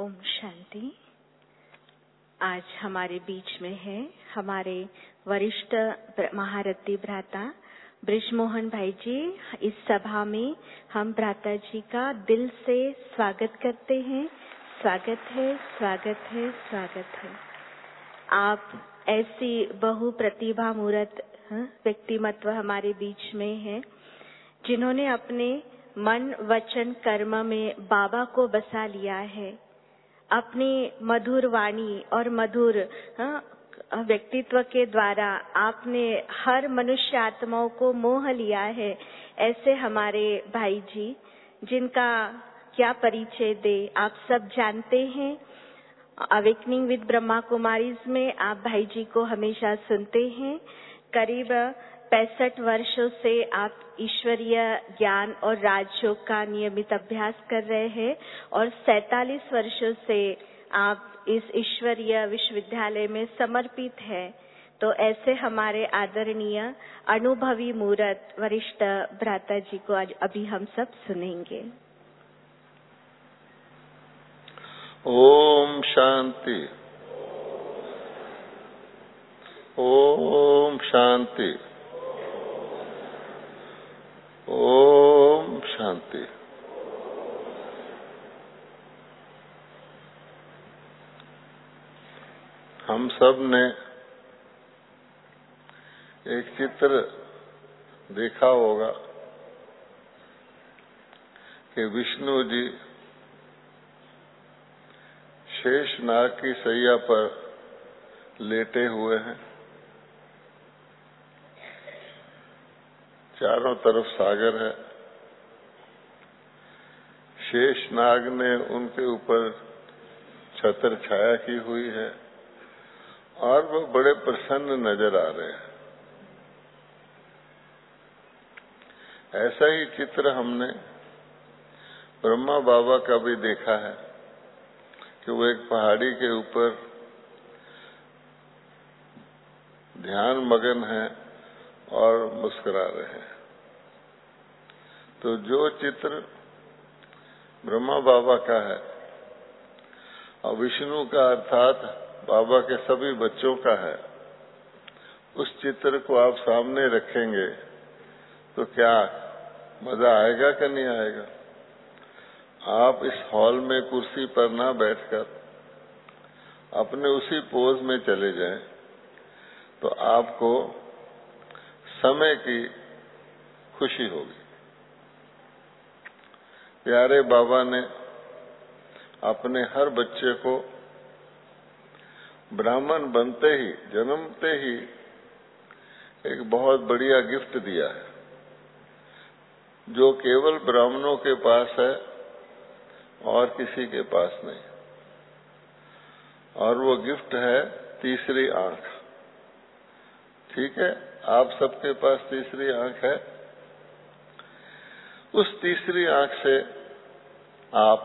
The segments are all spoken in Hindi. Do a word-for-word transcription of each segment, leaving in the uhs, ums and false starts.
ओम शांति। आज हमारे बीच में है हमारे वरिष्ठ महारथी भ्राता ब्रिजमोहन भाई जी। इस सभा में हम भ्राता जी का दिल से स्वागत करते हैं। स्वागत है, स्वागत है, स्वागत है। आप ऐसी बहु प्रतिभा मूर्त व्यक्तिमत्व हमारे बीच में है जिन्होंने अपने मन वचन कर्म में बाबा को बसा लिया है। अपनी मधुर वाणी और मधुर व्यक्तित्व के द्वारा आपने हर मनुष्य आत्माओं को मोह लिया है। ऐसे हमारे भाई जी जिनका क्या परिचय दे, आप सब जानते हैं। अवेकनिंग विद ब्रह्मा कुमारीज में आप भाई जी को हमेशा सुनते हैं। करीब पैंसठ वर्षों से आप ईश्वरीय ज्ञान और राजयोग का नियमित अभ्यास कर रहे हैं और सैतालीस वर्षों से आप इस ईश्वरीय विश्वविद्यालय में समर्पित हैं। तो ऐसे हमारे आदरणीय अनुभवी मूर्त वरिष्ठ भ्राता जी को आज अभी हम सब सुनेंगे। ओम शांति, ओम शांति, ओम शांति। हम सब ने एक चित्र देखा होगा कि विष्णु जी शेषनाग की सैया पर लेटे हुए हैं। चारों तरफ सागर है। शेषनाग ने उनके ऊपर छत्र छाया की हुई है और वो बड़े प्रसन्न नजर आ रहे हैं। ऐसा ही चित्र हमने ब्रह्मा बाबा का भी देखा है कि वो एक पहाड़ी के ऊपर ध्यान मगन है और मुस्कुरा रहे हैं। तो जो चित्र ब्रह्मा बाबा का है और विष्णु का अर्थात बाबा के सभी बच्चों का है, उस चित्र को आप सामने रखेंगे तो क्या मजा आएगा कि नहीं आएगा? आप इस हॉल में कुर्सी पर ना बैठकर अपने उसी पोज में चले जाएं तो आपको समय की खुशी होगी। प्यारे बाबा ने अपने हर बच्चे को ब्राह्मण बनते ही, जन्मते ही एक बहुत बढ़िया गिफ्ट दिया है जो केवल ब्राह्मणों के पास है और किसी के पास नहीं। और वो गिफ्ट है तीसरी आंख। ठीक है, आप सबके पास तीसरी आंख है। उस तीसरी आंख से आप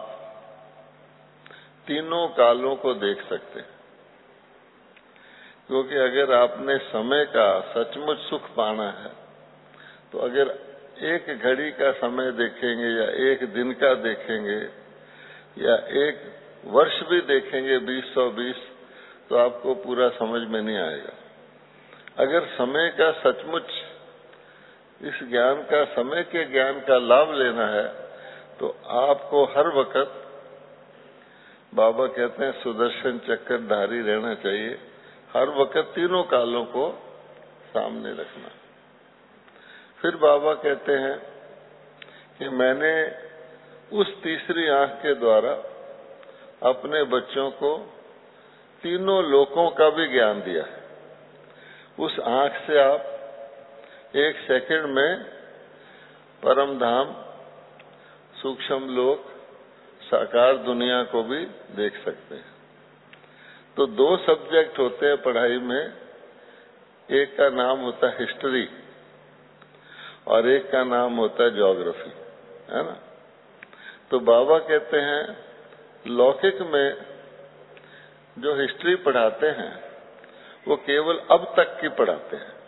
तीनों कालों को देख सकते हैं, क्योंकि अगर आपने समय का सचमुच सुख पाना है तो अगर एक घड़ी का समय देखेंगे या एक दिन का देखेंगे या एक वर्ष भी देखेंगे बीस सौ बीस, तो आपको पूरा समझ में नहीं आएगा। अगर समय का सचमुच इस ज्ञान का, समय के ज्ञान का लाभ लेना है तो आपको हर वक्त, बाबा कहते हैं, सुदर्शन चक्रधारी रहना चाहिए। हर वक्त तीनों कालों को सामने रखना। फिर बाबा कहते हैं कि मैंने उस तीसरी आंख के द्वारा अपने बच्चों को तीनों लोकों का भी ज्ञान दिया है। उस आंख से आप एक सेकंड में परम धाम, सूक्ष्म लोक, साकार दुनिया को भी देख सकते हैं। तो दो सब्जेक्ट होते हैं पढ़ाई में, एक का नाम होता है हिस्ट्री और एक का नाम होता है ज्योग्राफी, है ना। तो बाबा कहते हैं लौकिक में जो हिस्ट्री पढ़ाते हैं वो केवल अब तक की पढ़ाते हैं।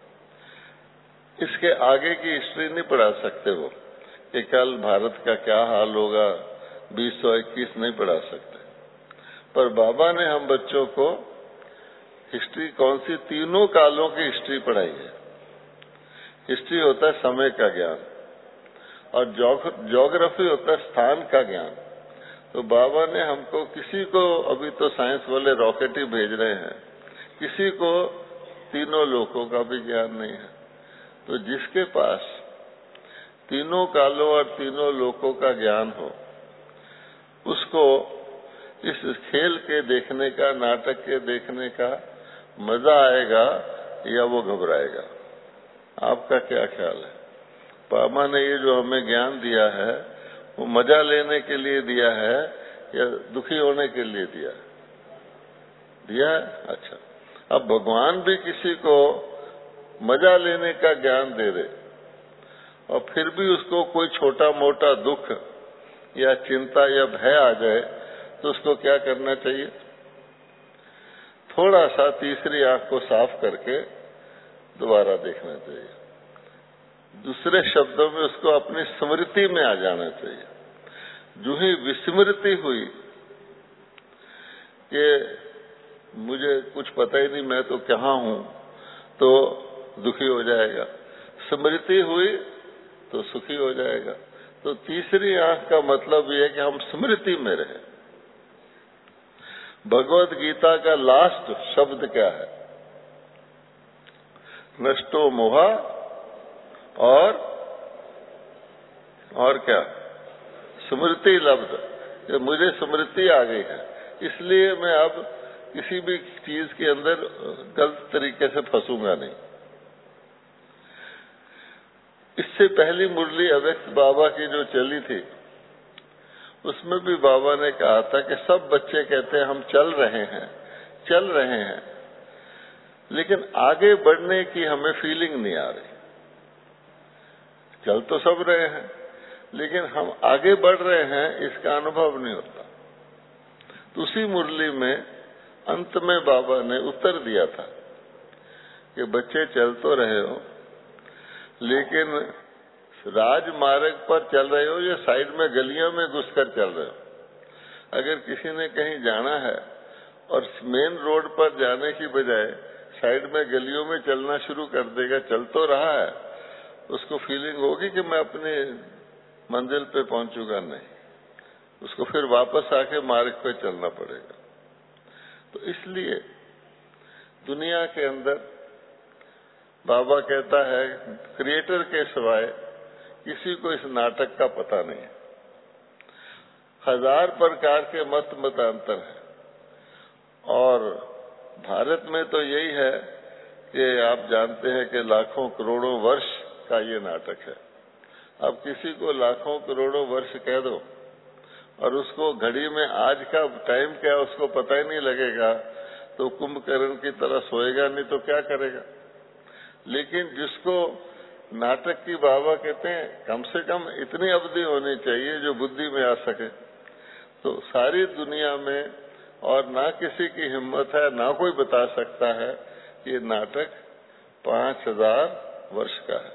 इसके आगे की हिस्ट्री नहीं पढ़ा सकते वो, कि कल भारत का क्या हाल होगा, बीस सौ इक्कीस नहीं पढ़ा सकते। पर बाबा ने हम बच्चों को हिस्ट्री कौन सी, तीनों कालों की हिस्ट्री पढ़ाई है। हिस्ट्री होता है समय का ज्ञान और ज्योग्राफी होता है स्थान का ज्ञान। तो बाबा ने हमको, किसी को अभी तो साइंस वाले रॉकेट ही भेज रहे हैं, किसी को तीनों लोकों का भी ज्ञान नहीं है। तो जिसके पास तीनों कालों और तीनों लोकों का ज्ञान हो, उसको इस खेल के देखने का, नाटक के देखने का मजा आएगा या वो घबराएगा? आपका क्या ख्याल है? बाबा ने ये जो हमें ज्ञान दिया है वो मजा लेने के लिए दिया है या दुखी होने के लिए दिया है? दिया है। अच्छा, अब भगवान भी किसी को मजा लेने का ज्ञान दे दे और फिर भी उसको कोई छोटा मोटा दुख या चिंता या भय आ जाए तो उसको क्या करना चाहिए? थोड़ा सा तीसरी आंख को साफ करके दोबारा देखना चाहिए। दूसरे शब्दों में उसको अपनी स्मृति में आ जाना चाहिए। जो ही विस्मृति हुई कि मुझे कुछ पता ही नहीं, मैं तो कहाँ हूं, तो दुखी हो जाएगा। स्मृति हुई तो सुखी हो जाएगा। तो तीसरी आंख का मतलब यह है कि हम स्मृति में रहें। भगवत गीता का लास्ट शब्द क्या है? नष्टो मोहा और और क्या? स्मृति लब्ध। मुझे स्मृति आ गई है, इसलिए मैं अब किसी भी चीज के अंदर गलत तरीके से फंसूंगा नहीं। इससे पहली मुरली अव्यक्त बाबा की जो चली थी, उसमें भी बाबा ने कहा था कि सब बच्चे कहते हैं हम चल रहे हैं, चल रहे हैं, लेकिन आगे बढ़ने की हमें फीलिंग नहीं आ रही। चल तो सब रहे हैं, लेकिन हम आगे बढ़ रहे हैं इसका अनुभव नहीं होता। तो उसी मुरली में अंत में बाबा ने उत्तर दिया था कि बच्चे चल तो रहे हो, लेकिन राजमार्ग पर चल रहे हो या साइड में गलियों में घुसकर चल रहे हो? अगर किसी ने कहीं जाना है और मेन रोड पर जाने की बजाय साइड में गलियों में चलना शुरू कर देगा, चल तो रहा है, उसको फीलिंग होगी कि मैं अपने मंजिल पे पहुंचूंगा? नहीं, उसको फिर वापस आके मार्ग पे चलना पड़ेगा। तो इसलिए दुनिया के अंदर बाबा कहता है क्रिएटर के सिवाय किसी को इस नाटक का पता नहीं है। हजार प्रकार के मत मतांतर है और भारत में तो यही है कि आप जानते हैं कि लाखों करोड़ों वर्ष का ये नाटक है। अब किसी को लाखों करोड़ों वर्ष कह दो और उसको घड़ी में आज का टाइम क्या उसको पता ही नहीं लगेगा, तो कुंभकर्ण की तरह सोएगा नहीं तो क्या करेगा। लेकिन जिसको नाटक की बाबा कहते हैं कम से कम इतनी अवधि होनी चाहिए जो बुद्धि में आ सके। तो सारी दुनिया में और ना किसी की हिम्मत है, ना कोई बता सकता है कि ये नाटक पांच हजार वर्ष का है।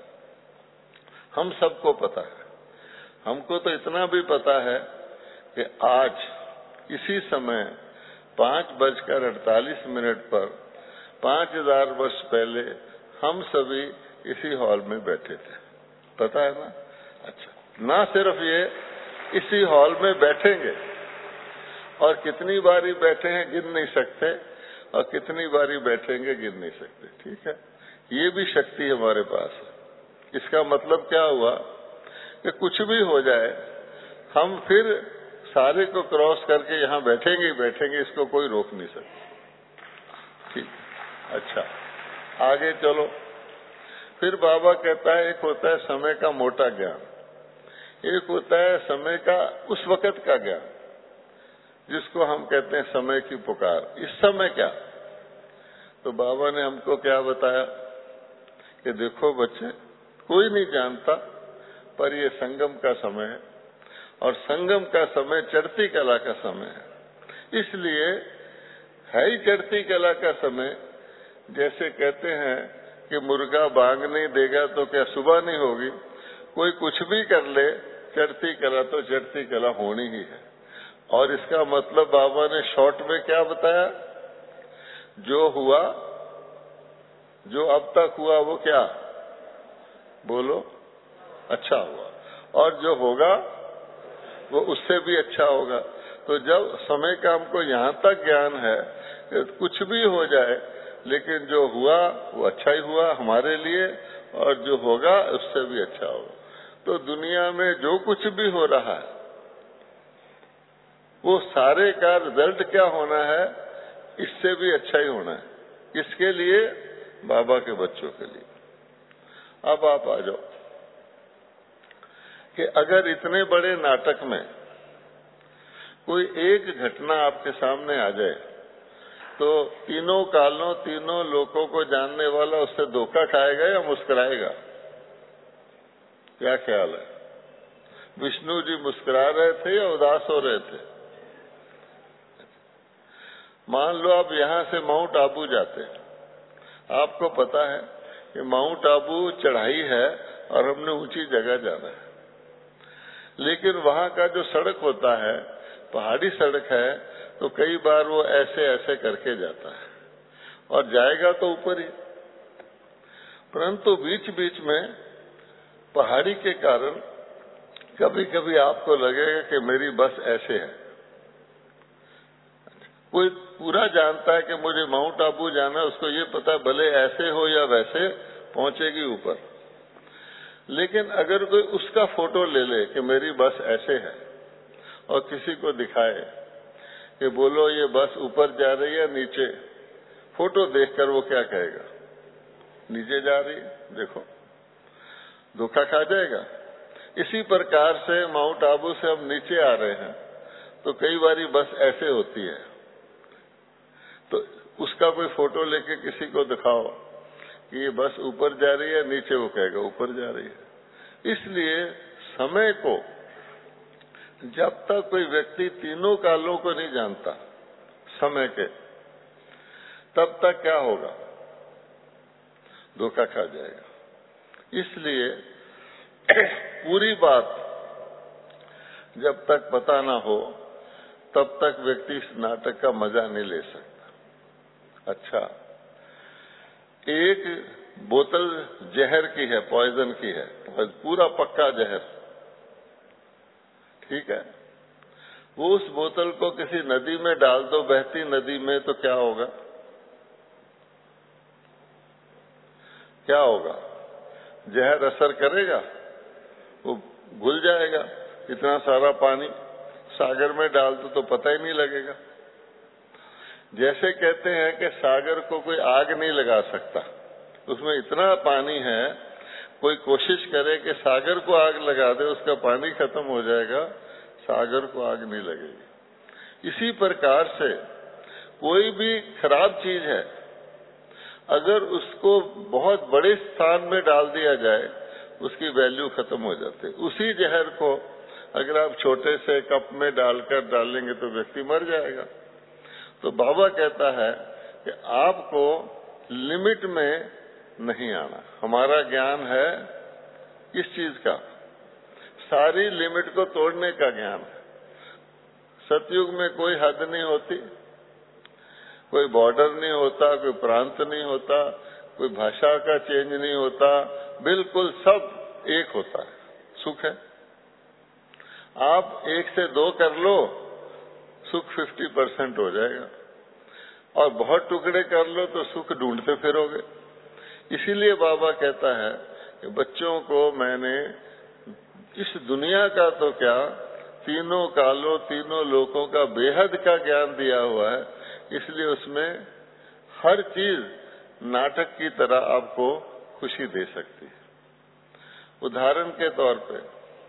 हम सबको पता है। हमको तो इतना भी पता है कि आज इसी समय पांच बजकर अड़तालीस मिनट पर पांच हजार वर्ष पहले हम सभी इसी हॉल में बैठे थे। पता है ना? अच्छा, ना सिर्फ ये इसी हॉल में बैठेंगे और कितनी बारी बैठे हैं गिन नहीं सकते और कितनी बारी बैठेंगे गिन नहीं सकते। ठीक है, ये भी शक्ति हमारे पास है। इसका मतलब क्या हुआ कि कुछ भी हो जाए हम फिर सारे को क्रॉस करके यहाँ बैठेंगे ही बैठेंगे, इसको कोई रोक नहीं सकता। ठीक, अच्छा आगे चलो। फिर बाबा कहता है एक होता है समय का मोटा ज्ञान, एक होता है समय का उस वक्त का ज्ञान जिसको हम कहते हैं समय की पुकार। इस समय क्या? तो बाबा ने हमको क्या बताया कि देखो बच्चे, कोई नहीं जानता पर ये संगम का समय है और संगम का समय चढ़ती कला का समय है। इसलिए है ही चढ़ती कला का समय। जैसे कहते हैं कि मुर्गा बांग नहीं देगा तो क्या सुबह नहीं होगी? कोई कुछ भी कर ले, चढ़ती कला तो चढ़ती कला होनी ही है। और इसका मतलब बाबा ने शॉर्ट में क्या बताया? जो हुआ, जो अब तक हुआ वो क्या? बोलो, अच्छा हुआ, और जो होगा वो उससे भी अच्छा होगा। तो जब समय का हमको यहाँ तक ज्ञान है कि कुछ भी हो जाए, लेकिन जो हुआ वो अच्छा ही हुआ हमारे लिए, और जो होगा उससे भी अच्छा होगा। तो दुनिया में जो कुछ भी हो रहा है वो सारे का रिजल्ट क्या होना है? इससे भी अच्छा ही होना है। किसके लिए? बाबा के बच्चों के लिए। अब आप आ जाओ कि अगर इतने बड़े नाटक में कोई एक घटना आपके सामने आ जाए तो तीनों कालों तीनों लोगों को जानने वाला उससे धोखा खाएगा या मुस्कुराएगा? क्या ख्याल है? विष्णु जी मुस्कुरा रहे थे या उदास हो रहे थे? मान लो आप यहां से माउंट आबू जाते हैं, आपको पता है कि माउंट आबू चढ़ाई है और हमने ऊंची जगह जाना है, लेकिन वहां का जो सड़क होता है पहाड़ी सड़क है, तो कई बार वो ऐसे ऐसे करके जाता है और जाएगा तो ऊपर ही, परंतु बीच बीच में पहाड़ी के कारण कभी कभी आपको लगेगा कि मेरी बस ऐसे है। कोई पूरा जानता है कि मुझे माउंट आबू जाना है, उसको ये पता है भले ऐसे हो या वैसे पहुंचेगी ऊपर, लेकिन अगर कोई उसका फोटो ले ले कि मेरी बस ऐसे है और किसी को दिखाए कि बोलो ये बस ऊपर जा रही है नीचे, फोटो देखकर वो क्या कहेगा? नीचे जा रही है, देखो, धोखा खा जाएगा। इसी प्रकार से माउंट आबू से हम नीचे आ रहे हैं तो कई बारी बस ऐसे होती है, तो उसका कोई फोटो लेके किसी को दिखाओ कि ये बस ऊपर जा रही है, नीचे वो कहेगा ऊपर जा रही है। इसलिए समय को जब तक कोई व्यक्ति तीनों कालों को नहीं जानता समय के, तब तक क्या होगा? धोखा खा जाएगा। इसलिए पूरी बात जब तक पता ना हो तब तक व्यक्ति इस नाटक का मजा नहीं ले सकता। अच्छा, एक बोतल जहर की है, पॉइजन की है, पूरा पक्का जहर, ठीक है, वो उस बोतल को किसी नदी में डाल दो, बहती नदी में, तो क्या होगा? क्या होगा? जहर असर करेगा? वो घुल जाएगा। इतना सारा पानी सागर में डाल दो तो पता ही नहीं लगेगा। जैसे कहते हैं कि सागर को कोई आग नहीं लगा सकता, उसमें इतना पानी है, कोई कोशिश करे कि सागर को आग लगा दे, उसका पानी खत्म हो जाएगा, सागर को आग नहीं लगेगी। इसी प्रकार से कोई भी खराब चीज है, अगर उसको बहुत बड़े स्थान में डाल दिया जाए उसकी वैल्यू खत्म हो जाती है। उसी जहर को अगर आप छोटे से कप में डालकर डालेंगे तो व्यक्ति मर जाएगा। तो बाबा कहता है कि आपको लिमिट में नहीं आना। हमारा ज्ञान है किस चीज का? सारी लिमिट को तोड़ने का ज्ञान है। सतयुग में कोई हद नहीं होती, कोई बॉर्डर नहीं होता, कोई प्रांत नहीं होता, कोई भाषा का चेंज नहीं होता, बिल्कुल सब एक होता है। सुख है, आप एक से दो कर लो, सुख फिफ्टी परसेंट हो जाएगा, और बहुत टुकड़े कर लो तो सुख ढूंढते फिरोगे। इसीलिए बाबा कहता है कि बच्चों को मैंने इस दुनिया का तो क्या, तीनों कालों तीनों लोकों का बेहद का ज्ञान दिया हुआ है, इसलिए उसमें हर चीज नाटक की तरह आपको खुशी दे सकती है। उदाहरण के तौर पे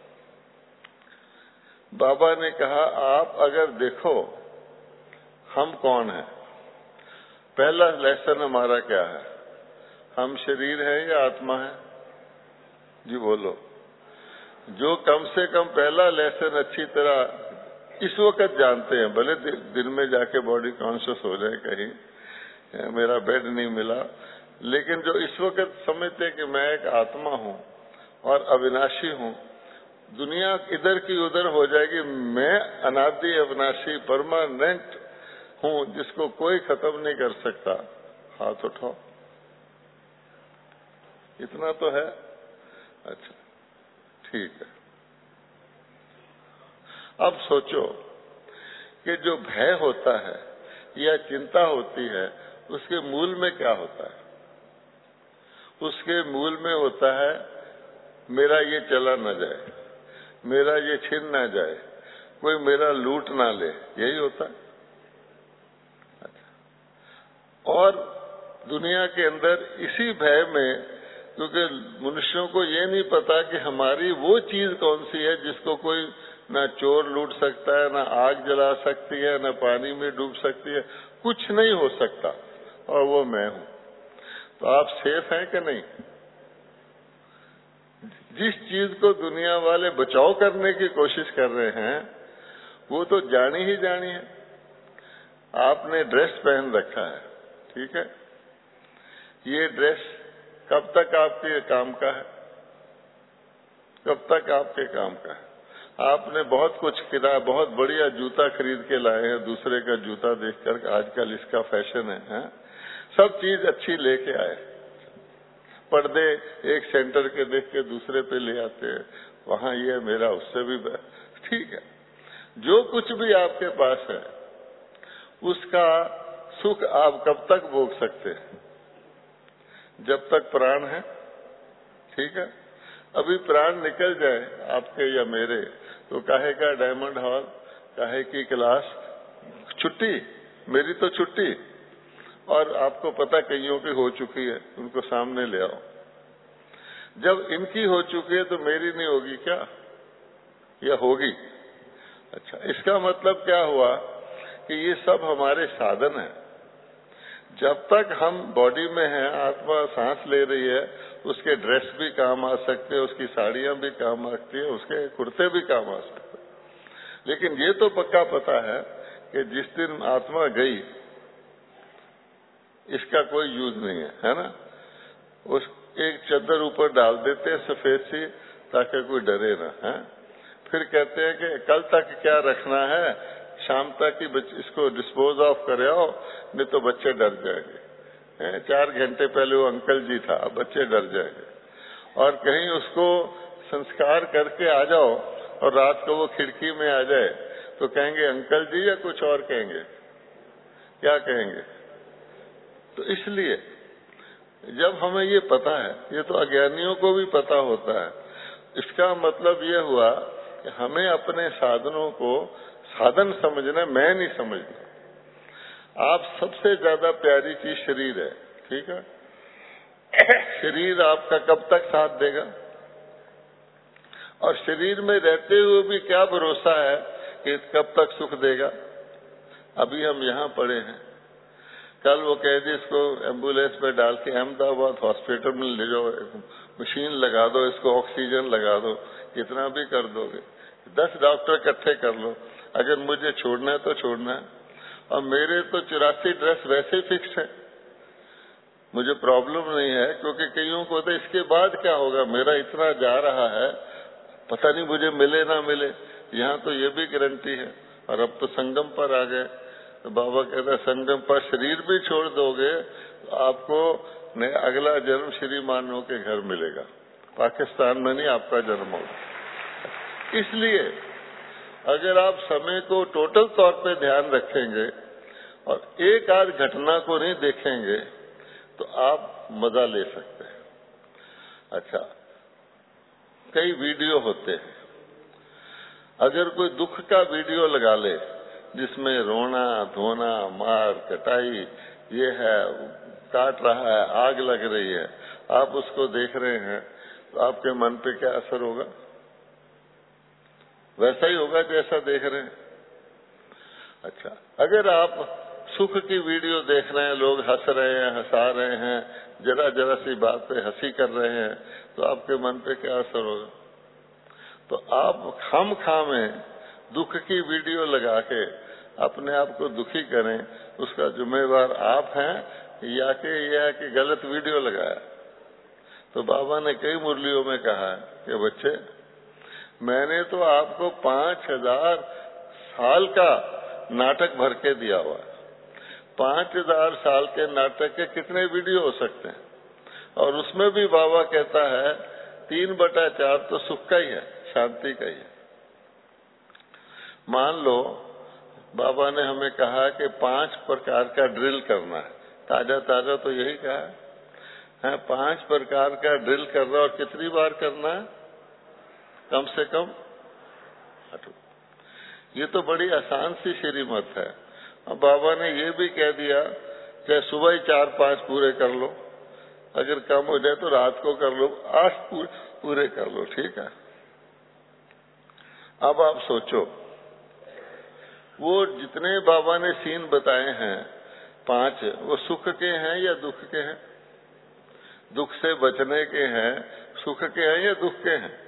बाबा ने कहा, आप अगर देखो हम कौन हैं, पहला लेसन हमारा क्या है? हम शरीर है या आत्मा है? जी बोलो। जो कम से कम पहला लेसन अच्छी तरह इस वक्त जानते हैं, भले दिन में जाके बॉडी कॉन्शियस हो जाए कहीं, मेरा बेड नहीं मिला, लेकिन जो इस वक्त समझते कि मैं एक आत्मा हूं और अविनाशी हूं, दुनिया इधर की उधर हो जाएगी। मैं अनादि अविनाशी परमानेंट हूं, जिसको कोई खत्म नहीं कर सकता। हाथ उठाओ, इतना तो है। अच्छा, ठीक है। अब सोचो कि जो भय होता है या चिंता होती है, उसके मूल में क्या होता है? उसके मूल में होता है मेरा ये चला न जाए, मेरा ये छिन ना जाए, कोई मेरा लूट ना ले, यही होता है। अच्छा। और दुनिया के अंदर इसी भय में, क्योंकि मनुष्यों को ये नहीं पता कि हमारी वो चीज कौन सी है जिसको कोई ना चोर लूट सकता है, ना आग जला सकती है, ना पानी में डूब सकती है, कुछ नहीं हो सकता, और वो मैं हूं। तो आप सेफ हैं कि नहीं? जिस चीज को दुनिया वाले बचाव करने की कोशिश कर रहे हैं, वो तो जानी ही जानी है। आपने ड्रेस पहन रखा है, ठीक है, ये ड्रेस कब तक आपके काम का है? कब तक आपके काम का है? आपने बहुत कुछ खरीदा, बहुत बढ़िया जूता खरीद के लाए हैं, दूसरे का जूता देखकर, आजकल इसका फैशन है, है? सब चीज अच्छी लेके आए, पर्दे एक सेंटर के देख के दूसरे पे ले आते हैं, वहां ये मेरा उससे भी ठीक है। जो कुछ भी आपके पास है उसका सुख आप कब तक भोग सकते हैं? जब तक प्राण है, ठीक है। अभी प्राण निकल जाए आपके या मेरे, तो काहे का डायमंड हॉल, काहे की क्लास, छुट्टी, मेरी तो छुट्टी। और आपको पता कईयों की हो चुकी है, उनको सामने ले आओ। जब इनकी हो चुकी है तो मेरी नहीं होगी क्या, या होगी? अच्छा, इसका मतलब क्या हुआ कि ये सब हमारे साधन है। जब तक हम बॉडी में हैं, आत्मा सांस ले रही है, उसके ड्रेस भी काम आ सकते हैं, उसकी साड़ियां भी काम आ सकती है, उसके कुर्ते भी काम आ सकते हैं। लेकिन ये तो पक्का पता है कि जिस दिन आत्मा गई, इसका कोई यूज नहीं है, है ना? उस एक चद्दर ऊपर डाल देते हैं सफेद सी, ताकि कोई डरे ना, है? फिर कहते हैं कि कल तक क्या रखना है, शाम तक ही इसको डिस्पोज ऑफ करे आओ, नहीं तो बच्चे डर जाएंगे। चार घंटे पहले वो अंकल जी था, अब बच्चे डर जाएंगे। और कहीं उसको संस्कार करके आ जाओ और रात को वो खिड़की में आ जाए, तो कहेंगे अंकल जी, या कुछ और कहेंगे? क्या कहेंगे? तो इसलिए जब हमें ये पता है, ये तो अज्ञानियों को भी पता होता है, इसका मतलब ये हुआ कि हमें अपने साधनों को साधन समझना, मैं नहीं समझना। आप सबसे ज्यादा प्यारी चीज शरीर है, ठीक है? शरीर आपका कब तक साथ देगा? और शरीर में रहते हुए भी क्या भरोसा है कि कब तक सुख देगा? अभी हम यहाँ पड़े हैं, कल वो कह दी इसको एम्बुलेंस में डाल के अहमदाबाद हॉस्पिटल में ले जाओ, मशीन लगा दो, इसको ऑक्सीजन लगा दो, इतना भी कर दोगे, दस डॉक्टर इकट्ठे कर लो, अगर मुझे छोड़ना है तो छोड़ना है। और मेरे तो चौरासी ड्रेस वैसे ही फिक्स है, मुझे प्रॉब्लम नहीं है, क्योंकि कईयों को तो इसके बाद क्या होगा, मेरा इतना जा रहा है, पता नहीं मुझे मिले ना मिले। यहाँ तो ये भी गारंटी है। और अब तो संगम पर आ गए, तो बाबा कहता है संगम पर शरीर भी छोड़ दोगे तो आपको अगला जन्म श्री मानव के घर मिलेगा, पाकिस्तान में नहीं आपका जन्म होगा। इसलिए अगर आप समय को टोटल तौर पे ध्यान रखेंगे और एक आध घटना को नहीं देखेंगे तो आप मजा ले सकते हैं। अच्छा, कई वीडियो होते हैं, अगर कोई दुख का वीडियो लगा ले जिसमें रोना धोना मार कटाई ये है, काट रहा है, आग लग रही है, आप उसको देख रहे हैं तो आपके मन पे क्या असर होगा? वैसा ही होगा जैसा देख रहे हैं। अच्छा, अगर आप सुख की वीडियो देख रहे हैं, लोग हंस रहे हैं, हंसा रहे हैं, जरा जरा सी बात पे हंसी कर रहे हैं, तो आपके मन पे क्या असर होगा? तो आप खाम खाम में दुख की वीडियो लगा के अपने आप को दुखी करें, उसका जिम्मेवार आप हैं या कि यह है कि गलत वीडियो लगाया? तो बाबा ने कई मुरलियों में कहा कि बच्चे, मैंने तो आपको पांच हजार साल का नाटक भर के दिया हुआ है। पांच हजार साल के नाटक के कितने वीडियो हो सकते हैं? और उसमें भी बाबा कहता है तीन बटा चार तो सुख का ही है, शांति का ही है। मान लो बाबा ने हमें कहा कि पांच प्रकार का ड्रिल करना है, ताजा ताजा तो यही कहा है, है पांच प्रकार का ड्रिल करना। और कितनी बार करना है? कम से कम आठ। ये तो बड़ी आसान सी श्रीमत है। अब बाबा ने ये भी कह दिया कि सुबह ही चार पांच पूरे कर लो, अगर कम हो जाए तो रात को कर लो, आठ पूरे कर लो, ठीक है। अब आप सोचो, वो जितने बाबा ने सीन बताए हैं पांच, वो सुख के हैं या दुख के हैं? दुख से बचने के हैं, सुख के हैं या दुख के हैं?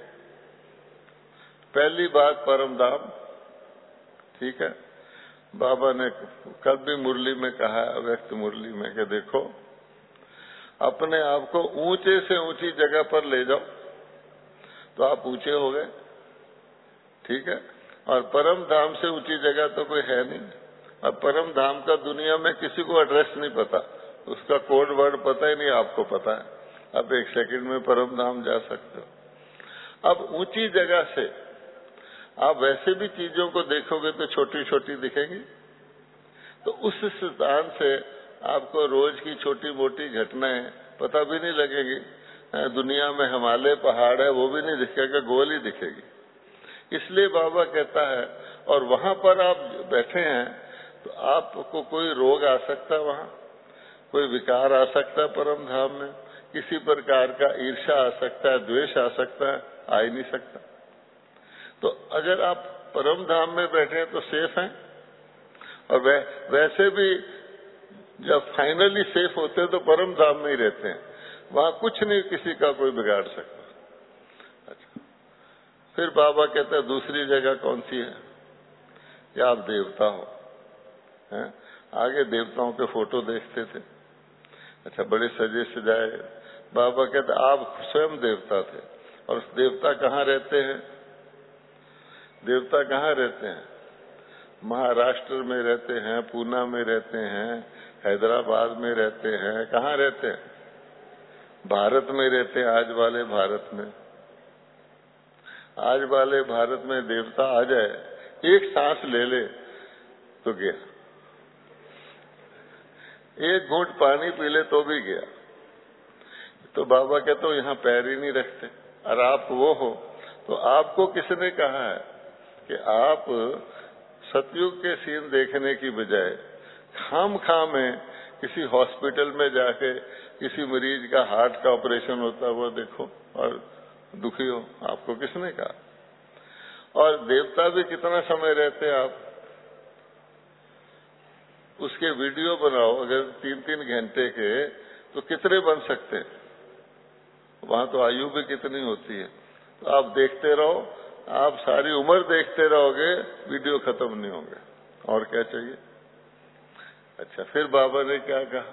पहली बात परम धाम, ठीक है। बाबा ने कल भी मुरली में कहा, व्यक्त मुरली में, कि देखो अपने आप को ऊंचे से ऊंची जगह पर ले जाओ तो आप ऊंचे हो गए, ठीक है। और परम धाम से ऊंची जगह तो कोई है नहीं। और परम धाम का दुनिया में किसी को एड्रेस नहीं पता, उसका कोड वर्ड पता ही नहीं, आपको पता है। आप एक सेकंड में परम धाम जा सकते हो। अब ऊंची जगह से आप वैसे भी चीजों को देखोगे तो छोटी छोटी दिखेंगी, तो उस स्थान से आपको रोज की छोटी मोटी घटनाएं पता भी नहीं लगेगी। दुनिया में हिमालय पहाड़ है वो भी नहीं दिखेगा, गोल ही दिखेगी। इसलिए बाबा कहता है, और वहां पर आप बैठे हैं तो आपको कोई रोग आ सकता है, वहां कोई विकार आ सकता है परम धाम में, किसी प्रकार का ईर्ष्या आ सकता है, द्वेष आ सकता है, आ ही नहीं सकता। तो अगर आप परम धाम में बैठे हैं तो सेफ हैं। और वै, वैसे भी जब फाइनली सेफ होते हैं तो परम धाम में ही रहते हैं, वहां कुछ नहीं किसी का कोई बिगाड़ सकता। अच्छा, फिर बाबा कहते हैं दूसरी जगह कौन सी है? कि आप देवता हो, हैं? आगे देवताओं के फोटो देखते थे, अच्छा बड़े सजे सजाए। बाबा कहते आप स्वयं देवता थे। और देवता कहाँ रहते हैं? देवता कहाँ रहते हैं? महाराष्ट्र में रहते हैं, पूना में रहते हैं, हैदराबाद में रहते हैं, कहाँ रहते हैं? भारत में रहते हैं, आज वाले भारत में। आज वाले भारत में देवता आ जाए, एक सांस ले ले तो गया, एक घूंट पानी पी ले तो भी गया। तो बाबा कहते हो यहाँ पैर ही नहीं रखते। और आप वो हो तो आपको किसने कहा है कि आप सतयुग के सीन देखने की बजाय खाम खाम में किसी हॉस्पिटल में जाके किसी मरीज का हार्ट का ऑपरेशन होता हुआ देखो और दुखी हो? आपको किसने कहा? और देवता भी कितना समय रहते हैं आप, उसके वीडियो बनाओ अगर तीन तीन घंटे के, तो कितने बन सकते हैं? वहां तो आयु भी कितनी होती है। तो आप देखते रहो, आप सारी उम्र देखते रहोगे, वीडियो खत्म नहीं होंगे। और क्या चाहिए? अच्छा, फिर बाबा ने क्या कहा?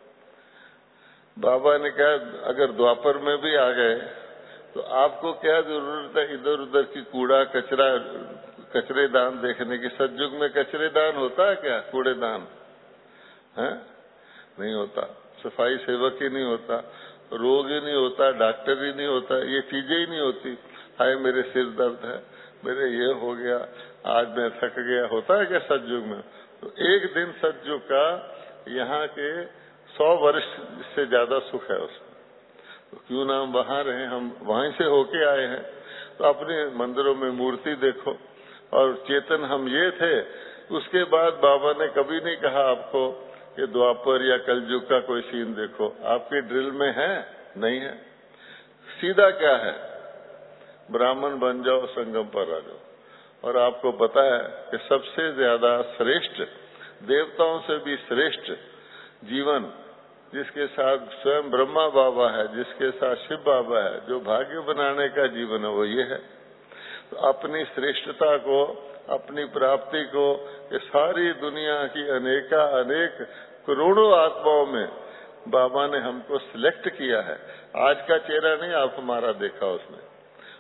बाबा ने कहा अगर द्वापर में भी आ गए तो आपको क्या जरूरत है इधर उधर की कूड़ा कचरा कचरे दान देखने की? सतयुग में कचरे दान होता है क्या? कूड़ेदान है? नहीं होता। सफाई सेवक ही नहीं होता, रोग ही नहीं होता, डॉक्टर ही नहीं होता, ये चीजें ही नहीं होती। हाय मेरे सिर दर्द है, मेरे ये हो गया, आज मैं थक गया, होता है क्या सतयुग में? तो एक दिन सतयुग का यहाँ के सौ वर्ष से ज्यादा सुख है उसमें। तो क्यों ना हम वहां रहे, हम वहीं से होके आए हैं। तो अपने मंदिरों में मूर्ति देखो, और चेतन हम ये थे। उसके बाद बाबा ने कभी नहीं कहा आपको कि द्वापर या कलयुग का कोई सीन देखो। आपकी ड्रिल में है? नहीं है। सीधा क्या है? ब्राह्मण बन जाओ, संगम पर आ जाओ। और आपको पता है कि सबसे ज्यादा श्रेष्ठ, देवताओं से भी श्रेष्ठ जीवन जिसके साथ स्वयं ब्रह्मा बाबा है, जिसके साथ शिव बाबा है, जो भाग्य बनाने का जीवन है, वो ये है। तो अपनी श्रेष्ठता को, अपनी प्राप्ति को, ये सारी दुनिया की अनेका अनेक करोड़ों आत्माओं में बाबा ने हमको सिलेक्ट किया है। आज का चेहरा नहीं आप हमारा देखा उसने,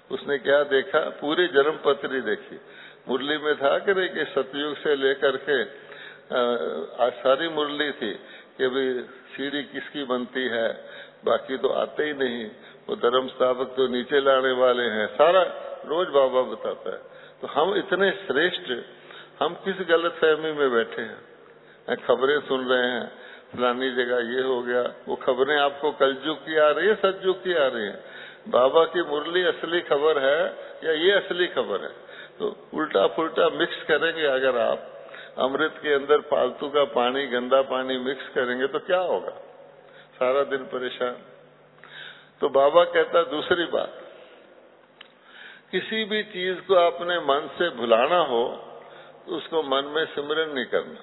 उसने क्या देखा, पूरी जन्म पत्री देखी। मुरली में था कि नहीं कि सतयुग से लेकर के आज सारी मुरली थी कि भाई सीढ़ी किसकी बनती है, बाकी तो आते ही नहीं, वो धर्म स्थापक तो नीचे लाने वाले हैं, सारा रोज बाबा बताता है। तो हम इतने श्रेष्ठ, हम किस गलत फहमी में बैठे हैं, खबरें सुन रहे हैं फलानी जगह ये हो गया, वो खबरें आपको कलयुग की आ रही है, सतयुग की आ रही है। बाबा की मुरली असली खबर है या ये असली खबर है? तो उल्टा फुल्टा मिक्स करेंगे अगर आप, अमृत के अंदर फालतू का पानी, गंदा पानी मिक्स करेंगे तो क्या होगा, सारा दिन परेशान। तो बाबा कहता दूसरी बात, किसी भी चीज को अपने मन से भुलाना हो तो उसको मन में सिमरन नहीं करना।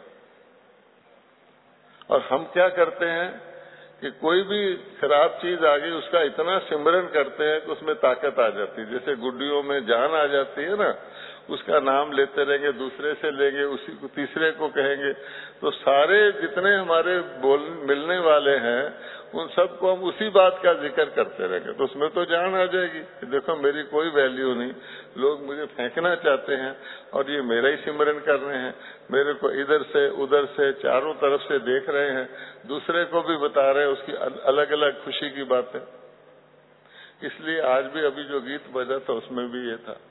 और हम क्या करते हैं कि कोई भी खराब चीज आ गई उसका इतना सिमरन करते हैं कि उसमें ताकत आ जाती है, जैसे गुड्डियों में जान आ जाती है ना, उसका नाम लेते रहेंगे, दूसरे से लेंगे, उसी को तीसरे को कहेंगे, तो सारे जितने हमारे बोल मिलने वाले हैं उन सबको हम उसी बात का जिक्र करते रहेंगे, तो उसमें तो जान आ जाएगी कि देखो मेरी कोई वैल्यू नहीं, लोग मुझे फेंकना चाहते हैं और ये मेरा ही सिमरन कर रहे हैं, मेरे को इधर से उधर से चारों तरफ से देख रहे हैं, दूसरे को भी बता रहे हैं उसकी अलग अलग खुशी की बातें। इसलिए आज भी अभी जो गीत बजा था उसमें भी ये था,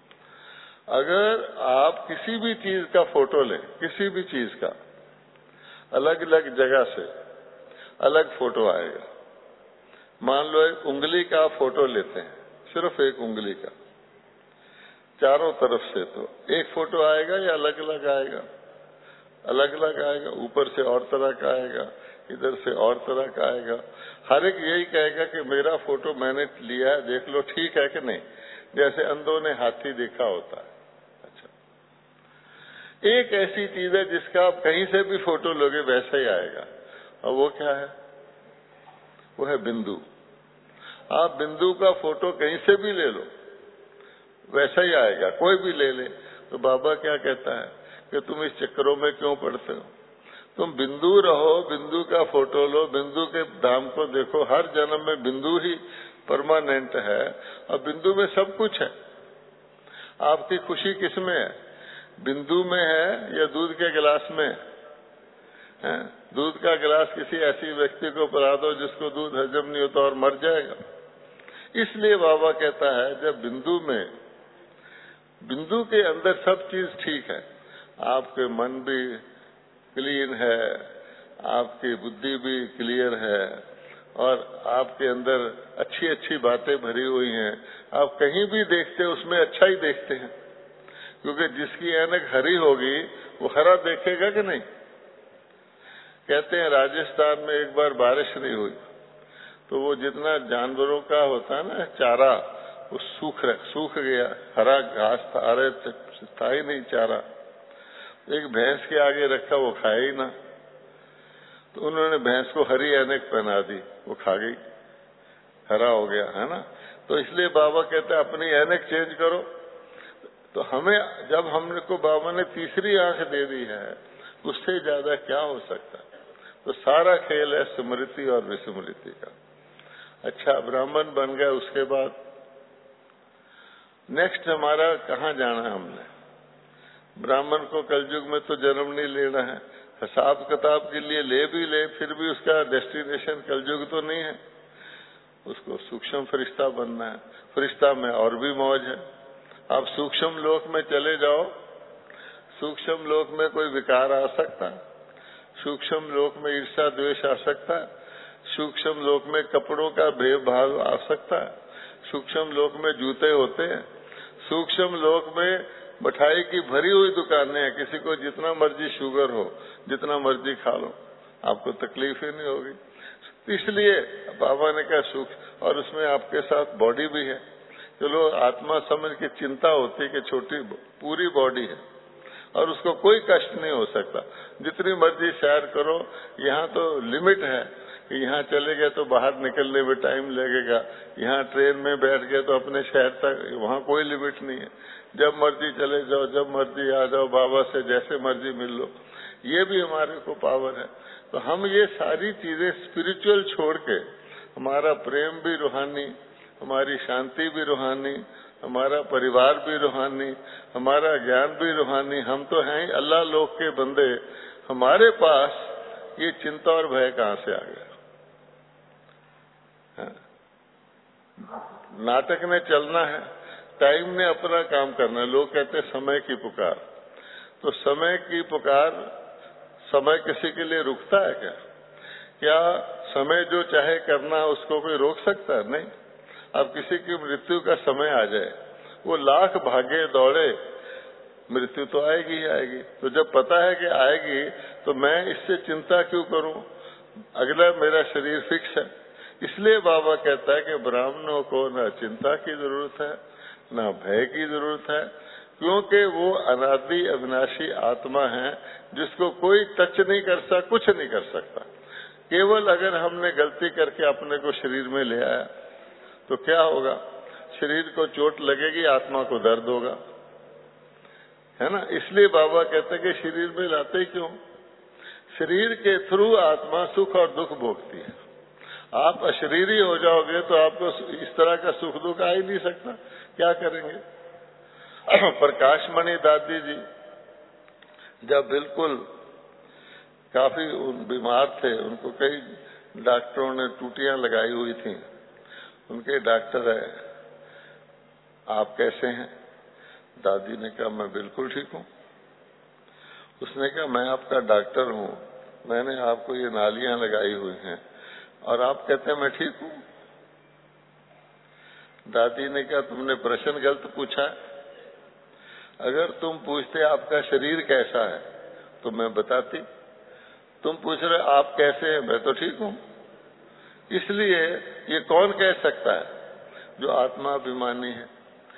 अगर आप किसी भी चीज का फोटो लें, किसी भी चीज का, अलग अलग जगह से अलग फोटो आएगा। मान लो एक उंगली का फोटो लेते हैं, सिर्फ एक उंगली का, चारों तरफ से तो एक फोटो आएगा या अलग अलग आएगा? अलग अलग आएगा, ऊपर से और तरह का आएगा, इधर से और तरह का आएगा। हर एक यही कहेगा कि मेरा फोटो मैंने लिया है, देख लो ठीक है कि नहीं, जैसे अंधों ने हाथी देखा होता है। अच्छा, एक ऐसी चीज है जिसका आप कहीं से भी फोटो लोगे वैसा ही आएगा, और वो क्या है? वो है बिंदु। आप बिंदु का फोटो कहीं से भी ले लो वैसा ही आएगा, कोई भी ले ले। तो बाबा क्या कहता है कि तुम इस चक्करों में क्यों पड़ते हो, तुम बिंदु रहो, बिंदु का फोटो लो, बिंदु के धाम को देखो। हर जन्म में बिंदु ही परमानेंट है और बिंदु में सब कुछ है। आपकी खुशी किस में है, बिंदु में है या दूध के गिलास में है? दूध का गिलास किसी ऐसी व्यक्ति को पिला दो जिसको दूध हजम नहीं होता और मर जाएगा। इसलिए बाबा कहता है जब बिंदु में, बिंदु के अंदर सब चीज ठीक है, आपके मन भी क्लीन है, आपकी बुद्धि भी क्लियर है और आपके अंदर अच्छी अच्छी बातें भरी हुई हैं, आप कहीं भी देखते हैं उसमें अच्छा ही देखते हैं, क्योंकि जिसकी ऐनक हरी होगी वो हरा देखेगा कि नहीं। कहते हैं राजस्थान में एक बार बारिश नहीं हुई तो वो जितना जानवरों का होता है ना चारा, वो सूख सूख गया, हरा घास था, अरे था ही नहीं चारा। एक भैंस के आगे रखा, वो खाया ही ना, तो उन्होंने भैंस को हरी ऐनक पहना दी, वो खा गई, हरा हो गया, है ना। तो इसलिए बाबा कहते हैं अपनी ऐनक चेंज करो। तो हमें जब हमने को बाबा ने तीसरी आंख दे दी है, उससे ज्यादा क्या हो सकता। तो सारा खेल है स्मृति और विस्मृति का। अच्छा, ब्राह्मण बन गए, उसके बाद नेक्स्ट हमारा कहाँ जाना है? हमने ब्राह्मण को कलयुग में तो जन्म नहीं लेना है, हिसाब किताब के लिए ले भी ले फिर भी उसका डेस्टिनेशन कलयुग तो नहीं है, उसको सूक्ष्म फरिश्ता बनना है। फरिश्ता में और भी मौज है। आप सूक्ष्म लोक में चले जाओ, सूक्ष्म लोक में कोई विकार आ सकता है, सूक्ष्म लोक में ईर्ष्या द्वेष आ सकता है, सूक्ष्म लोक में कपड़ों का भेदभाव आ सकता है, सूक्ष्म लोक में जूते होते हैं, सूक्ष्म लोक में मिठाई की भरी हुई दुकानें हैं, किसी को जितना मर्जी शुगर हो, जितना मर्जी खा लो, आपको तकलीफ ही नहीं होगी। इसलिए बाबा ने कहा सुख, और उसमें आपके साथ बॉडी भी है। चलो आत्मा समझ के चिंता होती है कि छोटी पूरी बॉडी है और उसको कोई कष्ट नहीं हो सकता, जितनी मर्जी सैर करो। यहाँ तो लिमिट है कि यहाँ चले गए तो बाहर निकलने में टाइम लगेगा, यहाँ ट्रेन में बैठ गए तो अपने शहर तक, वहाँ कोई लिमिट नहीं है, जब मर्जी चले जाओ, जब मर्जी आ जाओ, बाबा से जैसे मर्जी मिल लो। ये भी हमारे को पावर है। तो हम ये सारी चीजें स्पिरिचुअल छोड़ के, हमारा प्रेम भी रूहानी, हमारी शांति भी रूहानी, हमारा परिवार भी रूहानी, हमारा ज्ञान भी रूहानी। हम तो हैं ही अल्लाह लोक के बंदे, हमारे पास ये चिंता और भय कहाँ से आ गया? नाटक में चलना है, टाइम ने अपना काम करना है। लोग कहते हैं समय की पुकार, तो समय की पुकार, समय किसी के लिए रुकता है क्या? क्या समय जो चाहे करना उसको कोई रोक सकता है? नहीं। अब किसी की मृत्यु का समय आ जाए, वो लाख भागे दौड़े, मृत्यु तो आएगी ही आएगी। तो जब पता है कि आएगी तो मैं इससे चिंता क्यों करूं? अगला मेरा शरीर फिक्स है। इसलिए बाबा कहता है कि ब्राह्मणों को न चिंता की जरूरत है, न भय की जरूरत है, क्योंकि वो अनादि अविनाशी आत्मा है जिसको कोई टच नहीं कर सकता, कुछ नहीं कर सकता। केवल अगर हमने गलती करके अपने को शरीर में ले आया तो क्या होगा? शरीर को चोट लगेगी, आत्मा को दर्द होगा, है ना। इसलिए बाबा कहते हैं कि शरीर में लाते क्यों? शरीर के थ्रू आत्मा सुख और दुख भोगती है। आप अशरीरी हो जाओगे तो आपको इस तरह का सुख दुख आ ही नहीं सकता। क्या करेंगे? प्रकाशमणि दादी जी जब बिल्कुल काफी बीमार थे, उनको कई डॉक्टरों ने टूटियां लगाई हुई थी। उनके डॉक्टर है, आप कैसे हैं? दादी ने कहा मैं बिल्कुल ठीक हूँ। उसने कहा मैं आपका डॉक्टर हूँ, मैंने आपको ये नालियां लगाई हुई हैं और आप कहते हैं मैं ठीक हूँ। दादी ने कहा तुमने प्रश्न गलत पूछा। अगर तुम पूछते आपका शरीर कैसा है तो मैं बताती। तुम पूछ रहे आप कैसे हैं, मैं तो ठीक हूँ। इसलिए ये कौन कह सकता है? जो आत्मा अभिमानी है।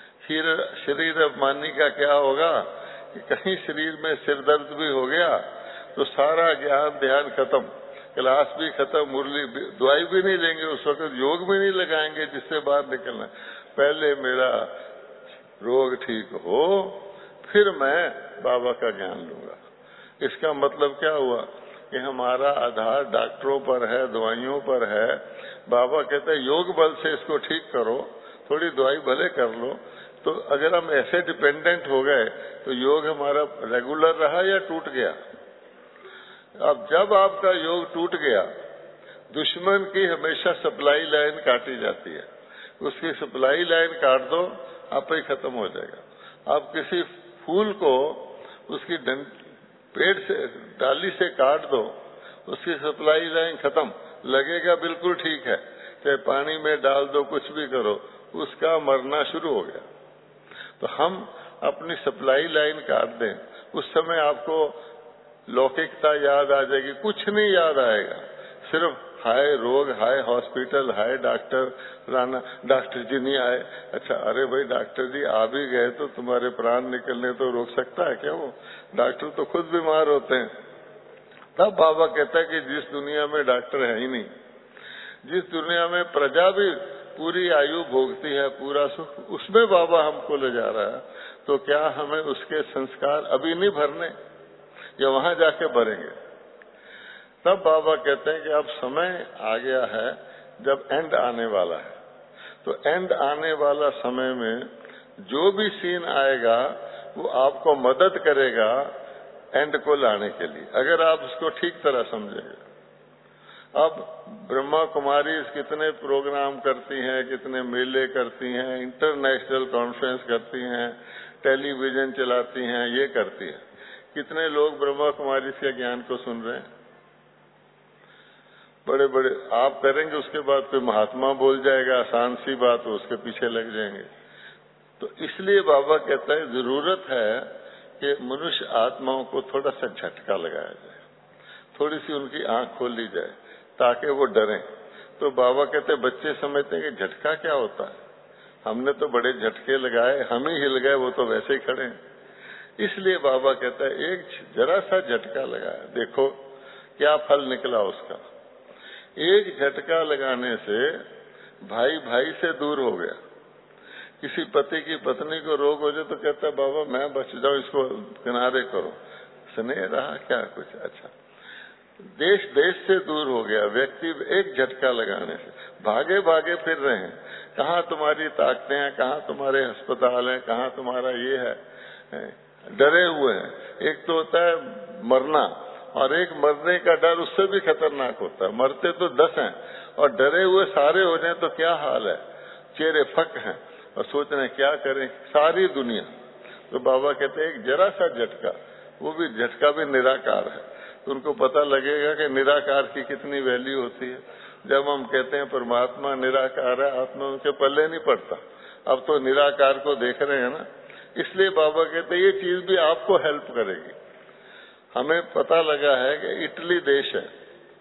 शरीर अभिमानी का क्या होगा कि कहीं शरीर में सिर दर्द भी हो गया तो सारा ज्ञान ध्यान खत्म, क्लास भी खत्म, मुरली दवाई भी नहीं लेंगे, उस वक्त योग भी नहीं लगाएंगे जिससे बाहर निकलना। पहले मेरा रोग ठीक हो फिर मैं बाबा का ज्ञान लूंगा। इसका मतलब क्या हुआ कि हमारा आधार डॉक्टरों पर है, दवाइयों पर है। बाबा कहते हैं योग बल से इसको ठीक करो, थोड़ी दवाई भले कर लो। तो अगर हम ऐसे डिपेंडेंट हो गए तो योग हमारा रेगुलर रहा या टूट गया? अब जब आपका योग टूट गया, दुश्मन की हमेशा सप्लाई लाइन काटी जाती है। उसकी सप्लाई लाइन काट दो, आप ही खत्म हो जाएगा। आप किसी फूल को उसकी पेड़ से डाली से काट दो, उसकी सप्लाई लाइन खत्म, लगेगा बिल्कुल ठीक है, चाहे पानी में डाल दो, कुछ भी करो, उसका मरना शुरू हो गया। तो हम अपनी सप्लाई लाइन काट दें, उस समय आपको लौकिकता याद आ जाएगी, कुछ नहीं याद आएगा, सिर्फ हाय रोग, हाय हॉस्पिटल, हाय डॉक्टर लाना, डॉक्टर जी नहीं आए। अच्छा, अरे भाई डॉक्टर जी आ भी गए तो तुम्हारे प्राण निकलने तो रोक सकता है क्या वो? डॉक्टर तो खुद बीमार होते हैं। तब बाबा कहता है कि जिस दुनिया में डॉक्टर है ही नहीं, जिस दुनिया में प्रजा भी पूरी आयु भोगती है, पूरा सुख, उसमें बाबा हमको ले जा रहा है, तो क्या हमें उसके संस्कार अभी नहीं भरने या वहां जाके भरेंगे? तब बाबा कहते हैं कि अब समय आ गया है जब एंड आने वाला है। तो एंड आने वाला समय में जो भी सीन आएगा वो आपको मदद करेगा एंड को लाने के लिए, अगर आप उसको ठीक तरह समझेंगे। अब ब्रह्मा कुमारी कितने प्रोग्राम करती हैं, कितने मेले करती हैं, इंटरनेशनल कॉन्फ्रेंस करती हैं, टेलीविजन चलाती हैं, ये करती हैं। कितने लोग ब्रह्मा कुमारी के ज्ञान को सुन रहे हैं? बड़े बड़े आप करेंगे, उसके बाद कोई महात्मा बोल जाएगा, आसान सी बात हो, उसके पीछे लग जाएंगे। तो इसलिए बाबा कहता है जरूरत है कि मनुष्य आत्माओं को थोड़ा सा झटका लगाया जाए, थोड़ी सी उनकी आंख खोल ली जाए ताकि वो डरें। तो बाबा कहते हैं बच्चे समझते हैं कि झटका क्या होता है, हमने तो बड़े झटके लगाए, हम ही हिल गए, वो तो वैसे ही खड़े हैं। इसलिए बाबा कहता है एक जरा सा झटका लगाया, देखो क्या फल निकला उसका। एक झटका लगाने से भाई भाई से दूर हो गया। किसी पति की पत्नी को रोग हो जाए तो कहता है बाबा मैं बच जाऊं, इसको किनारे करो, स्नेह रहा क्या कुछ। अच्छा, देश देश से दूर हो गया व्यक्ति एक झटका लगाने से, भागे भागे फिर रहे हैं। कहाँ तुम्हारी ताकतें हैं, कहाँ तुम्हारे अस्पताल हैं, कहाँ तुम्हारा ये है, डरे हुए हैं। एक तो होता है मरना, और एक मरने का डर उससे भी खतरनाक होता है। मरते तो दस हैं और डरे हुए सारे हो जाए तो क्या हाल है, चेहरे फक हैं और सोच रहे हैं क्या करें सारी दुनिया। तो बाबा कहते हैं एक जरा सा झटका, वो भी झटका भी निराकार है, तो उनको पता लगेगा कि निराकार की कितनी वैल्यू होती है। जब हम कहते हैं परमात्मा निराकार है, आत्मा उनके पल्ले नहीं पड़ता। अब तो निराकार को देख रहे हैं ना, इसलिए बाबा कहते हैं ये चीज भी आपको हेल्प करेगी। हमें पता लगा है कि इटली देश है,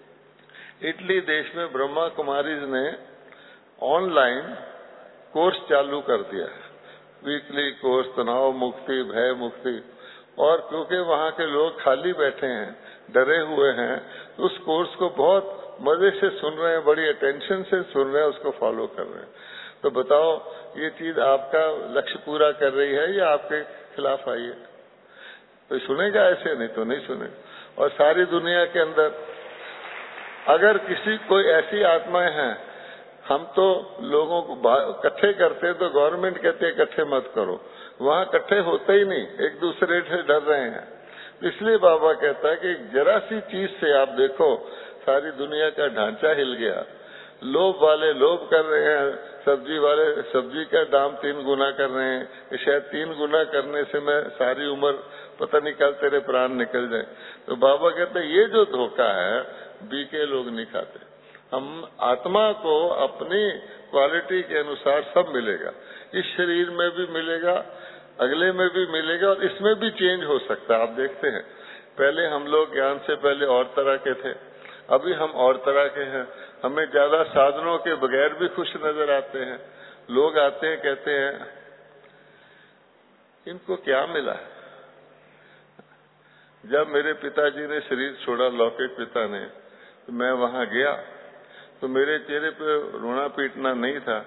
इटली देश में ब्रह्मा कुमारीज ने ऑनलाइन कोर्स चालू कर दिया है, वीकली कोर्स, तनाव मुक्ति, भय मुक्ति। और क्योंकि वहाँ के लोग खाली बैठे हैं, डरे हुए हैं, तो उस कोर्स को बहुत मजे से सुन रहे हैं, बड़ी अटेंशन से सुन रहे हैं, उसको फॉलो कर रहे हैं। तो बताओ ये चीज आपका लक्ष्य पूरा कर रही है या आपके खिलाफ आई है? तो सुनेगा ऐसे, नहीं तो नहीं सुनेगा। और सारी दुनिया के अंदर अगर किसी कोई ऐसी आत्माएं हैं, हम तो लोगों को इकट्ठे करते तो गवर्नमेंट कहते हैं इकट्ठे मत करो, वहाँ इकट्ठे होते ही नहीं, एक दूसरे से डर रहे हैं। इसलिए बाबा कहता है कि जरा सी चीज से आप देखो सारी दुनिया का ढांचा हिल गया। लोभ वाले लोभ कर रहे हैं, सब्जी वाले सब्जी का दाम तीन गुना कर रहे हैं, शायद तीन गुना करने से मैं सारी उम्र पता नहीं कल तेरे प्राण निकल जाए। तो बाबा कहते हैं ये जो धोखा है बीके लोग नहीं खाते। हम आत्मा को अपनी क्वालिटी के अनुसार सब मिलेगा, इस शरीर में भी मिलेगा, अगले में भी मिलेगा, और इसमें भी चेंज हो सकता है। आप देखते हैं पहले हम लोग ज्ञान से पहले और तरह के थे, अभी हम और तरह के हैं। हमें ज्यादा साधनों के बगैर भी खुश नजर आते हैं। लोग आते हैं कहते हैं इनको क्या मिला है। जब मेरे पिताजी ने शरीर छोड़ा, लौकिक पिता ने, तो मैं वहां गया तो मेरे चेहरे पे रोना पीटना नहीं था,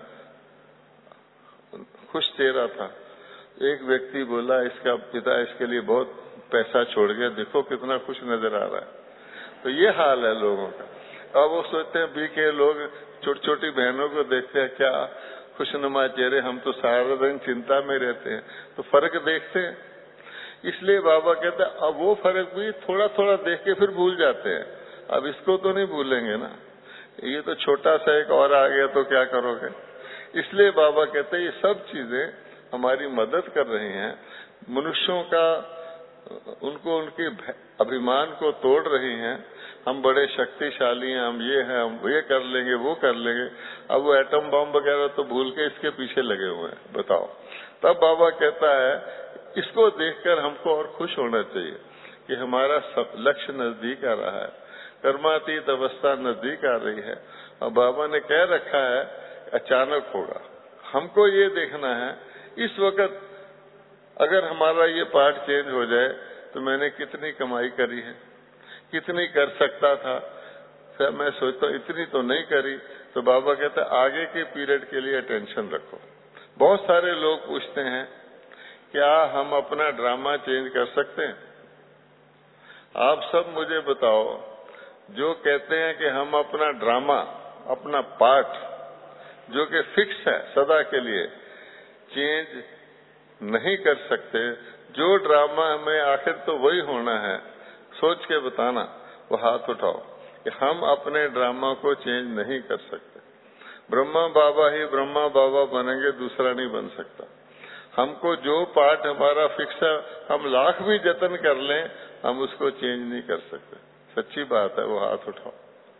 खुश चेहरा था। एक व्यक्ति बोला इसका पिता इसके लिए बहुत पैसा छोड़ गया, देखो कितना खुश नजर आ रहा है। तो ये हाल है लोगों का। अब वो सोचते हैं भी के लोग छोटी छोटी बहनों को देखते हैं क्या खुशनुमा चेहरे, हम तो सारा दिन चिंता में रहते हैं, तो फर्क देखते हैं। इसलिए बाबा कहते हैं अब वो फर्क भी थोड़ा थोड़ा देख के फिर भूल जाते हैं। अब इसको तो नहीं भूलेंगे ना, ये तो छोटा सा एक और आ गया तो क्या करोगे। इसलिए बाबा कहते हैं ये सब चीजें हमारी मदद कर रही हैं, मनुष्यों का उनको उनके अभिमान को तोड़ रही हैं। हम बड़े शक्तिशाली हैं, हम ये हैं, हम ये कर लेंगे, वो कर लेंगे। अब वो एटम बम वगैरह तो भूल के इसके पीछे लगे हुए हैं, बताओ। तब बाबा कहता है इसको देखकर हमको और खुश होना चाहिए कि हमारा सब लक्ष्य नजदीक आ रहा है, कर्मातीत अवस्था नजदीक आ रही है। और बाबा ने कह रखा है अचानक होगा। हमको ये देखना है इस वक्त अगर हमारा ये पार्ट चेंज हो जाए तो मैंने कितनी कमाई करी है, कितनी कर सकता था। फिर मैं सोचता हूँ इतनी तो नहीं करी। तो बाबा कहते आगे के पीरियड के लिए टेंशन रखो। बहुत सारे लोग पूछते हैं क्या हम अपना ड्रामा चेंज कर सकते हैं? आप सब मुझे बताओ, जो कहते हैं कि हम अपना ड्रामा, अपना पार्ट जो कि फिक्स है सदा के लिए, चेंज नहीं कर सकते, जो ड्रामा में आखिर तो वही होना है, सोच के बताना, वो हाथ उठाओ कि हम अपने ड्रामा को चेंज नहीं कर सकते। ब्रह्मा बाबा ही ब्रह्मा बाबा बनेंगे, दूसरा नहीं बन सकता। हमको जो पार्ट हमारा फिक्स है, हम लाख भी जतन कर लें, हम उसको चेंज नहीं कर सकते। सच्ची बात है, वो हाथ उठाओ,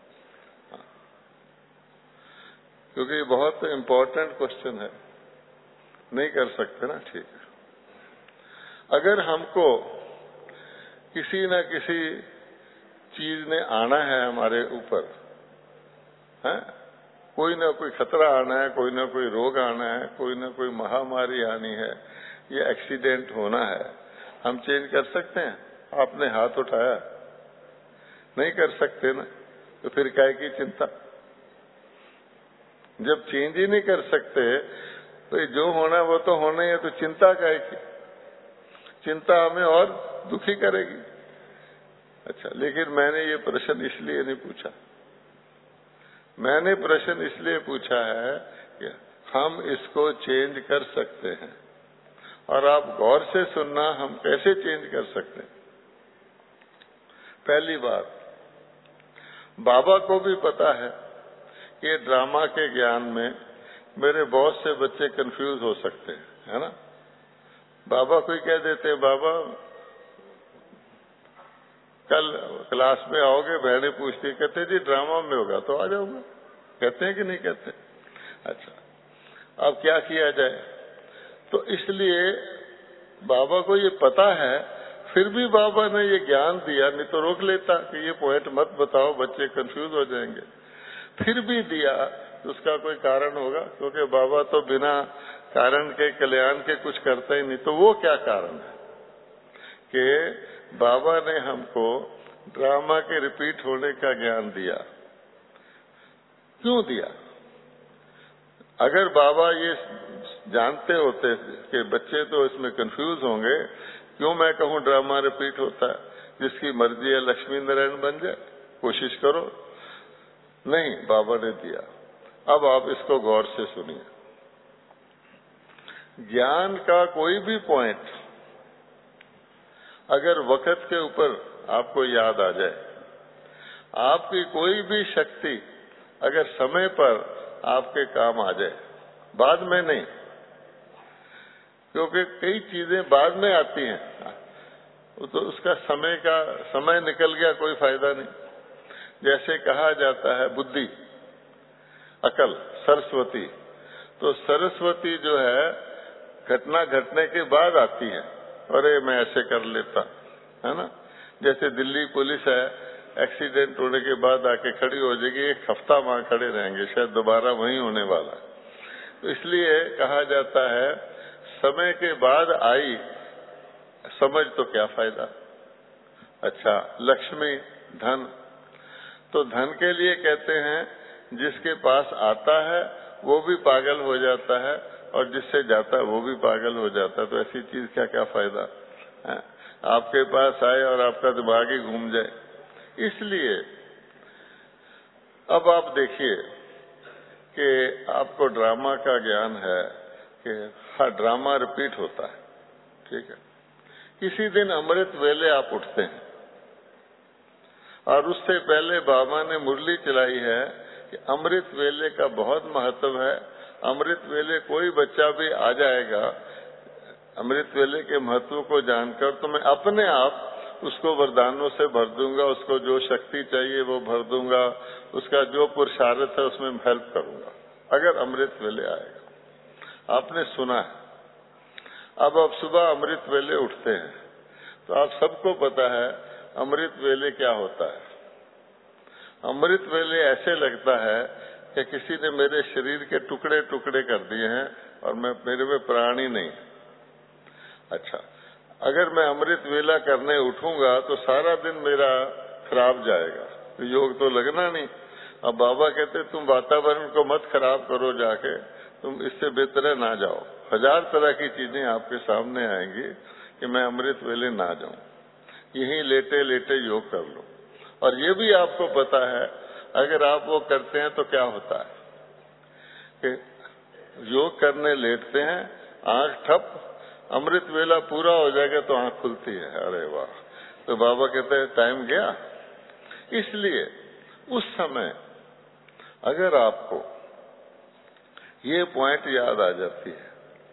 क्योंकि ये बहुत इम्पोर्टेंट क्वेश्चन है। नहीं कर सकते ना, ठीक है। अगर हमको किसी न किसी चीज ने आना है हमारे ऊपर, है कोई ना कोई खतरा आना है, कोई ना कोई रोग आना है, कोई ना कोई महामारी आनी है, ये एक्सीडेंट होना है, हम चेंज कर सकते हैं? आपने हाथ उठाया, नहीं कर सकते ना, तो फिर काहे की चिंता। जब चेंज ही नहीं कर सकते तो जो होना वो तो होना ही है, तो चिंता काहे की। चिंता हमें और दुखी करेगी। अच्छा, लेकिन मैंने ये प्रश्न इसलिए नहीं पूछा। मैंने प्रश्न इसलिए पूछा है कि हम इसको चेंज कर सकते हैं, और आप गौर से सुनना, हम कैसे चेंज कर सकते हैं। पहली बात, बाबा को भी पता है कि ड्रामा के ज्ञान में मेरे बहुत से बच्चे कंफ्यूज हो सकते हैं, है ना। बाबा कोई कह देते हैं, बाबा कल क्लास में आओगे, बहनें पूछती, कहते जी ड्रामा में होगा तो आ जाऊंगा। कहते हैं कि नहीं कहते। अच्छा, अब क्या किया जाए। तो इसलिए बाबा को ये पता है, फिर भी बाबा ने ये ज्ञान दिया, नहीं तो रोक लेता कि ये पॉइंट मत बताओ, बच्चे कंफ्यूज हो जाएंगे। फिर भी दिया तो उसका कोई कारण होगा, क्योंकि बाबा तो बिना कारण के कल्याण के कुछ करता ही नहीं। तो वो क्या कारण है कि बाबा ने हमको ड्रामा के रिपीट होने का ज्ञान दिया। क्यों दिया? अगर बाबा ये जानते होते कि बच्चे तो इसमें कंफ्यूज होंगे, क्यों मैं कहूं ड्रामा रिपीट होता है, जिसकी मर्जी है लक्ष्मी नारायण बन जाए, कोशिश करो। नहीं, बाबा ने दिया। अब आप इसको गौर से सुनिए। ज्ञान का कोई भी पॉइंट अगर वक्त के ऊपर आपको याद आ जाए, आपकी कोई भी शक्ति अगर समय पर आपके काम आ जाए, बाद में नहीं, क्योंकि कई चीजें बाद में आती हैं, तो उसका समय का समय निकल गया, कोई फायदा नहीं। जैसे कहा जाता है बुद्धि, अकल, सरस्वती, तो सरस्वती जो है घटना घटने के बाद आती है। अरे मैं ऐसे कर लेता, है ना। जैसे दिल्ली पुलिस है, एक्सीडेंट होने के बाद आके खड़ी हो जाएगी, एक हफ्ता वहां खड़े रहेंगे, शायद दोबारा वहीं होने वाला। तो इसलिए कहा जाता है समय के बाद आई समझ तो क्या फायदा। अच्छा, लक्ष्मी, धन, तो धन के लिए कहते हैं जिसके पास आता है वो भी पागल हो जाता है, और जिससे जाता है वो भी पागल हो जाता है। तो ऐसी चीज क्या क्या फायदा है? आपके पास आए और आपका दिमाग ही घूम जाए। इसलिए अब आप देखिए कि आपको ड्रामा का ज्ञान है कि हर ड्रामा रिपीट होता है, ठीक है। किसी दिन अमृत वेले आप उठते हैं, और उससे पहले बाबा ने मुरली चलाई है कि अमृत वेले का बहुत महत्व है। अमृत वेले कोई बच्चा भी आ जाएगा अमृत वेले के महत्व को जानकर, तो मैं अपने आप उसको वरदानों से भर दूंगा, उसको जो शक्ति चाहिए वो भर दूंगा, उसका जो पुरुषार्थ है उसमें हेल्प करूंगा, अगर अमृत वेले आएगा। आपने सुना है। अब आप सुबह अमृत वेले उठते हैं, तो आप सबको पता है अमृत वेले क्या होता है। अमृत वेले ऐसे लगता है कि किसी ने मेरे शरीर के टुकड़े टुकड़े कर दिए हैं और मैं मेरे में प्राण ही नहीं। अच्छा, अगर मैं अमृत वेला करने उठूंगा तो सारा दिन मेरा खराब जाएगा, तो योग तो लगना नहीं। अब बाबा कहते तुम वातावरण को मत खराब करो जाके, तुम इससे बेहतर है ना जाओ। हजार तरह की चीजें आपके सामने आएंगी कि मैं अमृत वेले ना जाऊं, यहीं लेटे लेटे योग कर लो। और ये भी आपको पता है अगर आप वो करते हैं तो क्या होता है कि योग करने लेटते हैं, आंख ठप, अमृत वेला पूरा हो जाएगा तो आंख खुलती है। अरे वाह! तो बाबा कहते हैं टाइम गया। इसलिए उस समय अगर आपको ये पॉइंट याद आ जाती है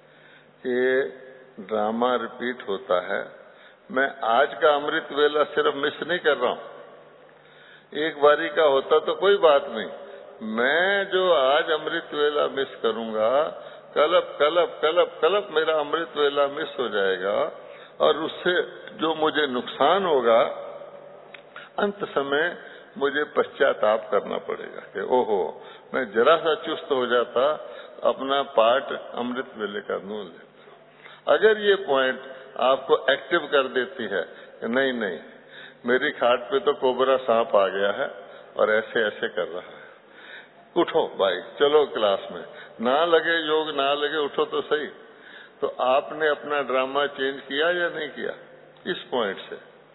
कि ड्रामा रिपीट होता है, मैं आज का अमृत वेला सिर्फ मिस नहीं कर रहा हूं, एक बारी का होता तो कोई बात नहीं, मैं जो आज अमृत वेला मिस करूंगा, कलप कलप कलप कलप मेरा अमृत वेला मिस हो जाएगा, और उससे जो मुझे नुकसान होगा अंत समय मुझे पश्चाताप करना पड़ेगा कि ओहो, मैं जरा सा चुस्त हो जाता, अपना पार्ट अमृत वेले का नून लेता। अगर ये पॉइंट आपको एक्टिव कर देती है कि नहीं नहीं, मेरी खाट पे तो कोबरा सांप आ गया है और ऐसे ऐसे कर रहा है, उठो भाई, चलो क्लास में, ना लगे योग ना लगे, उठो तो सही। तो आपने अपना ड्रामा चेंज किया या नहीं किया इस पॉइंट से?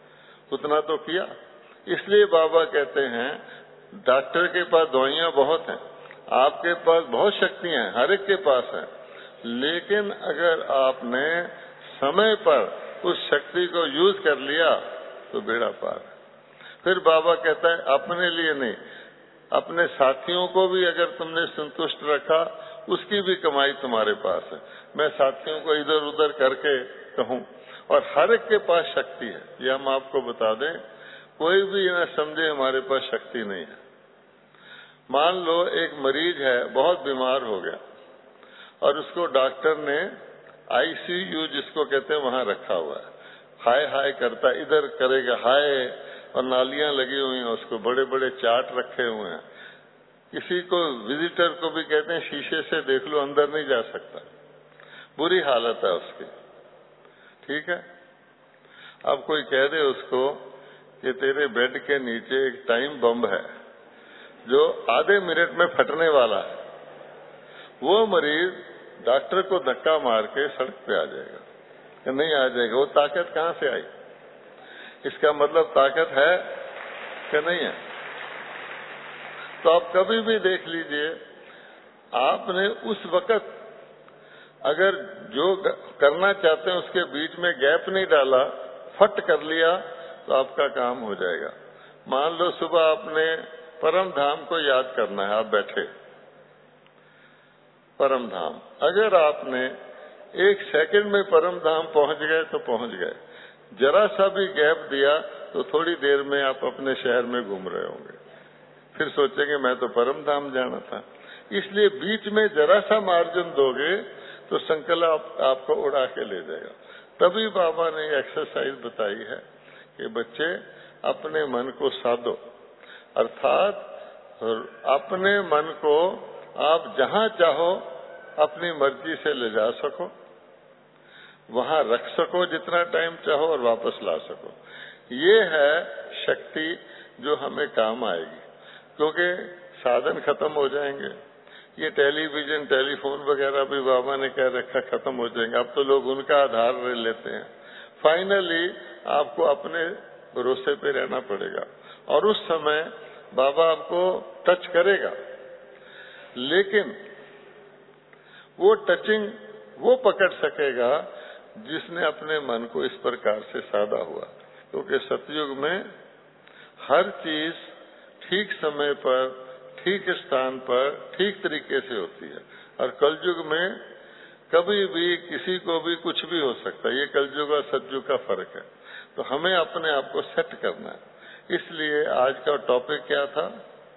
उतना तो किया। इसलिए बाबा कहते हैं डॉक्टर के पास दवाइयां बहुत हैं, आपके पास बहुत शक्तियां हैं, हर एक के पास है, लेकिन अगर आपने समय पर उस शक्ति को यूज कर लिया तो बेड़ा पार है। फिर बाबा कहता है अपने लिए नहीं, अपने साथियों को भी अगर तुमने संतुष्ट रखा, उसकी भी कमाई तुम्हारे पास है। मैं साथियों को इधर उधर करके कहूं, और हर एक के पास शक्ति है, ये हम आपको बता दें, कोई भी न समझे हमारे पास शक्ति नहीं है। मान लो एक मरीज है, बहुत बीमार हो गया और उसको डॉक्टर ने आईसीयू जिसको कहते हैं वहां रखा हुआ है, हाय हाय करता, इधर करेगा हाय, और नालियां लगी हुई हैं, उसको बड़े बड़े चार्ट रखे हुए हैं। किसी को विजिटर को भी कहते हैं शीशे से देख लो, अंदर नहीं जा सकता, बुरी हालत है उसकी, ठीक है। अब कोई कह दे उसको कि तेरे बेड के नीचे एक टाइम बम है जो आधे मिनट में फटने वाला है, वो मरीज डॉक्टर को धक्का मार के सड़क पे आ जाएगा कि नहीं आ जाएगा? वो ताकत कहां से आई? इसका मतलब ताकत है कि नहीं है? तो आप कभी भी देख लीजिए, आपने उस वक्त अगर जो करना चाहते हैं उसके बीच में गैप नहीं डाला, फट कर लिया, तो आपका काम हो जाएगा। मान लो सुबह आपने परम धाम को याद करना है, आप बैठे परम धाम, अगर आपने एक सेकंड में परम धाम पहुंच गए तो पहुंच गए, जरा सा भी गैप दिया तो थोड़ी देर में आप अपने शहर में घूम रहे होंगे, फिर सोचेंगे मैं तो परम धाम जाना था। इसलिए बीच में जरा सा मार्जिन दोगे तो संकल्प आप, आपको उड़ा के ले जाएगा। तभी बाबा ने एक्सरसाइज बताई है कि बच्चे अपने मन को साधो, अर्थात अपने मन को आप जहां चाहो अपनी मर्जी से ले जा सको, वहां रख सको जितना टाइम चाहो और वापस ला सको। ये है शक्ति जो हमें काम आएगी, क्योंकि साधन खत्म हो जाएंगे। ये टेलीविजन टेलीफोन वगैरह भी बाबा ने कह रखा खत्म हो जाएंगे, अब तो लोग उनका आधार लेते हैं। फाइनली आपको अपने भरोसे पे रहना पड़ेगा, और उस समय बाबा आपको टच करेगा, लेकिन वो टचिंग वो पकड़ सकेगा जिसने अपने मन को इस प्रकार से साधा हुआ। क्योंकि सतयुग में हर चीज ठीक समय पर, ठीक स्थान पर, ठीक तरीके से होती है, और कलयुग में कभी भी किसी को भी कुछ भी हो सकता है। ये कलयुग और सतयुग का फर्क है। तो हमें अपने आप को सेट करना है। इसलिए आज का टॉपिक क्या था?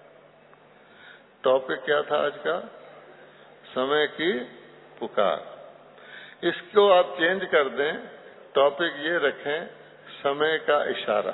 टॉपिक क्या था आज का? समय की पुकार। इसको आप चेंज कर दें, टॉपिक ये रखें, समय का इशारा।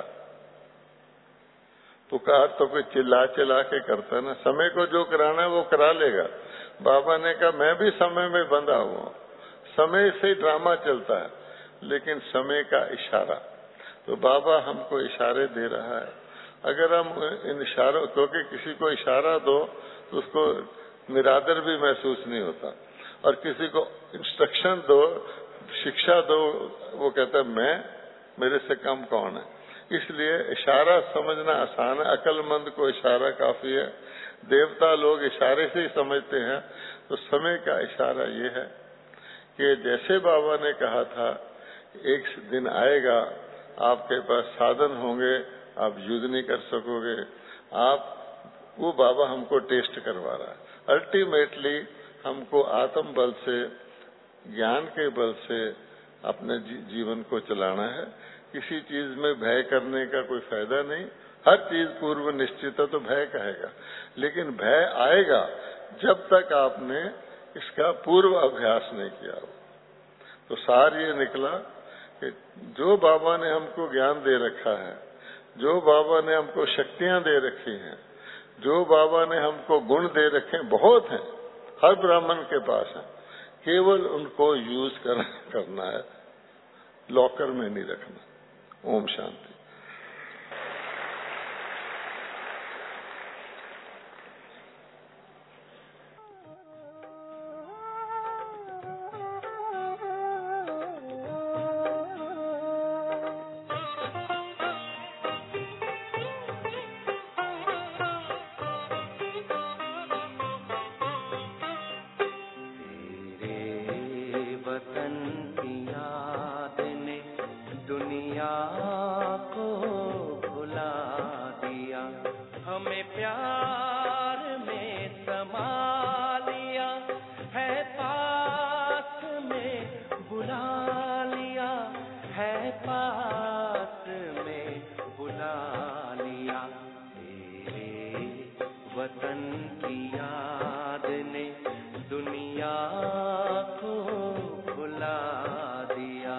पुकार तो कोई चिल्ला चिल्ला के करता है ना, समय को जो कराना है वो करा लेगा। बाबा ने कहा मैं भी समय में बंधा हुआ, समय से ड्रामा चलता है, लेकिन समय का इशारा। तो बाबा हमको इशारे दे रहा है। अगर हम इन इशारों, क्योंकि किसी को इशारा दो तो उसको निरादर भी महसूस नहीं होता, और किसी को इंस्ट्रक्शन दो, शिक्षा दो, वो कहता है मैं, मेरे से कम कौन है। इसलिए इशारा समझना आसान है, अक्लमंद को इशारा काफी है। देवता लोग इशारे से ही समझते हैं। तो समय का इशारा ये है कि जैसे बाबा ने कहा था, एक दिन आएगा आपके पास साधन होंगे, आप युद्ध नहीं कर सकोगे, आप, वो बाबा हमको टेस्ट करवा रहा है। अल्टीमेटली हमको आत्म बल से, ज्ञान के बल से अपने जी, जीवन को चलाना है। किसी चीज में भय करने का कोई फायदा नहीं। हर चीज पूर्व निश्चित है तो भय कहेगा, लेकिन भय आएगा जब तक आपने इसका पूर्व अभ्यास नहीं किया हो। तो सार ये निकला कि जो बाबा ने हमको ज्ञान दे रखा है, जो बाबा ने हमको शक्तियां दे रखी हैं, जो बाबा ने हमको गुण दे रखे हैं, बहुत हैं, हर ब्राह्मण के पास है, केवल उनको यूज कर, करना है, लॉकर में नहीं रखना। ओम शांति। बुला लिया, तेरे वतन की याद ने दुनिया को भुला दिया।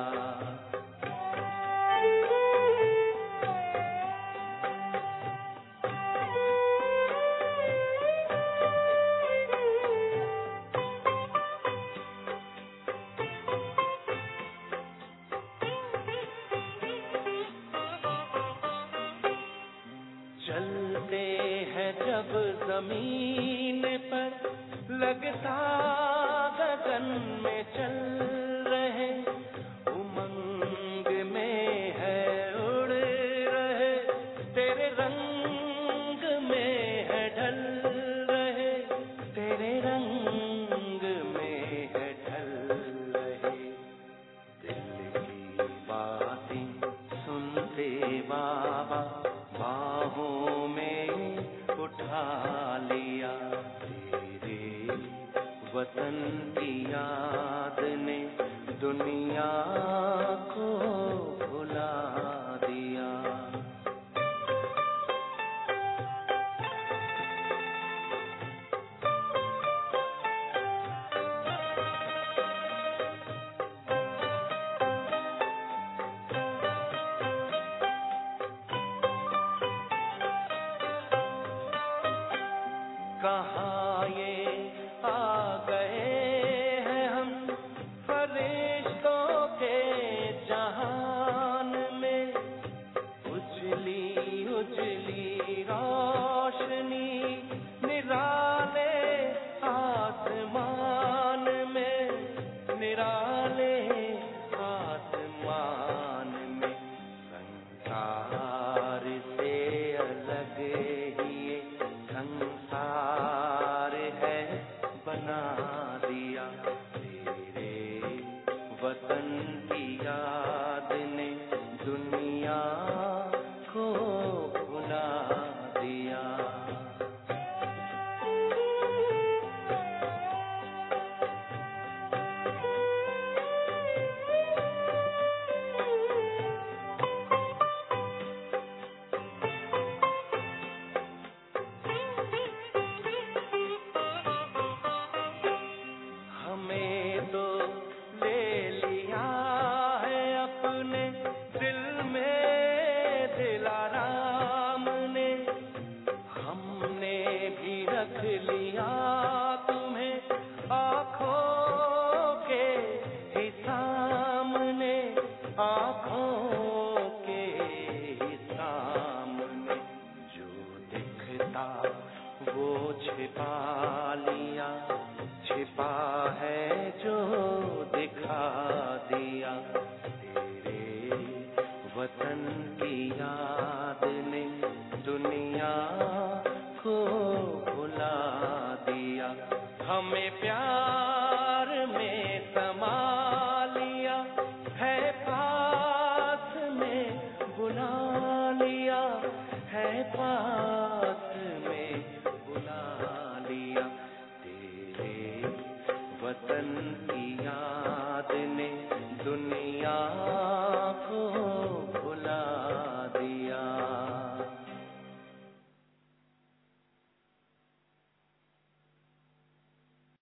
चलते हैं जब जमीन पर लगता गगन में चल रहे, उमंग में है उड़ रहे, तेरे रंग में है ढल रहे, तेरे रंग में है ढल रहे। दिल की बातें सुनते बाबा बाहों में उठा लिया, तेरे वतन की याद ने दुनिया को भुला दिया। कहाँ ये आ गए हैं हम फरिश्तों के जहान में, उजली उजली रोशनी निराले आसमान में, निराले आसमान में। संसार से अलग ही ये संसार है बना दिया, तेरे वतन की याद ने दुनिया को भुला दिया। हमें तो ले लिया है अपने दिल में दिलाराम ने, हमने भी रख लिया तुम्हें आँखों के ही सामने, आँखों के ही सामने। जो दिखता वो छिपा लिया, छिपा है जो दिखा दिया, तेरे वतन की याद ने दुनिया को भुला दिया। हमें प्यार में समा लिया है, पास में बुला लिया है, पास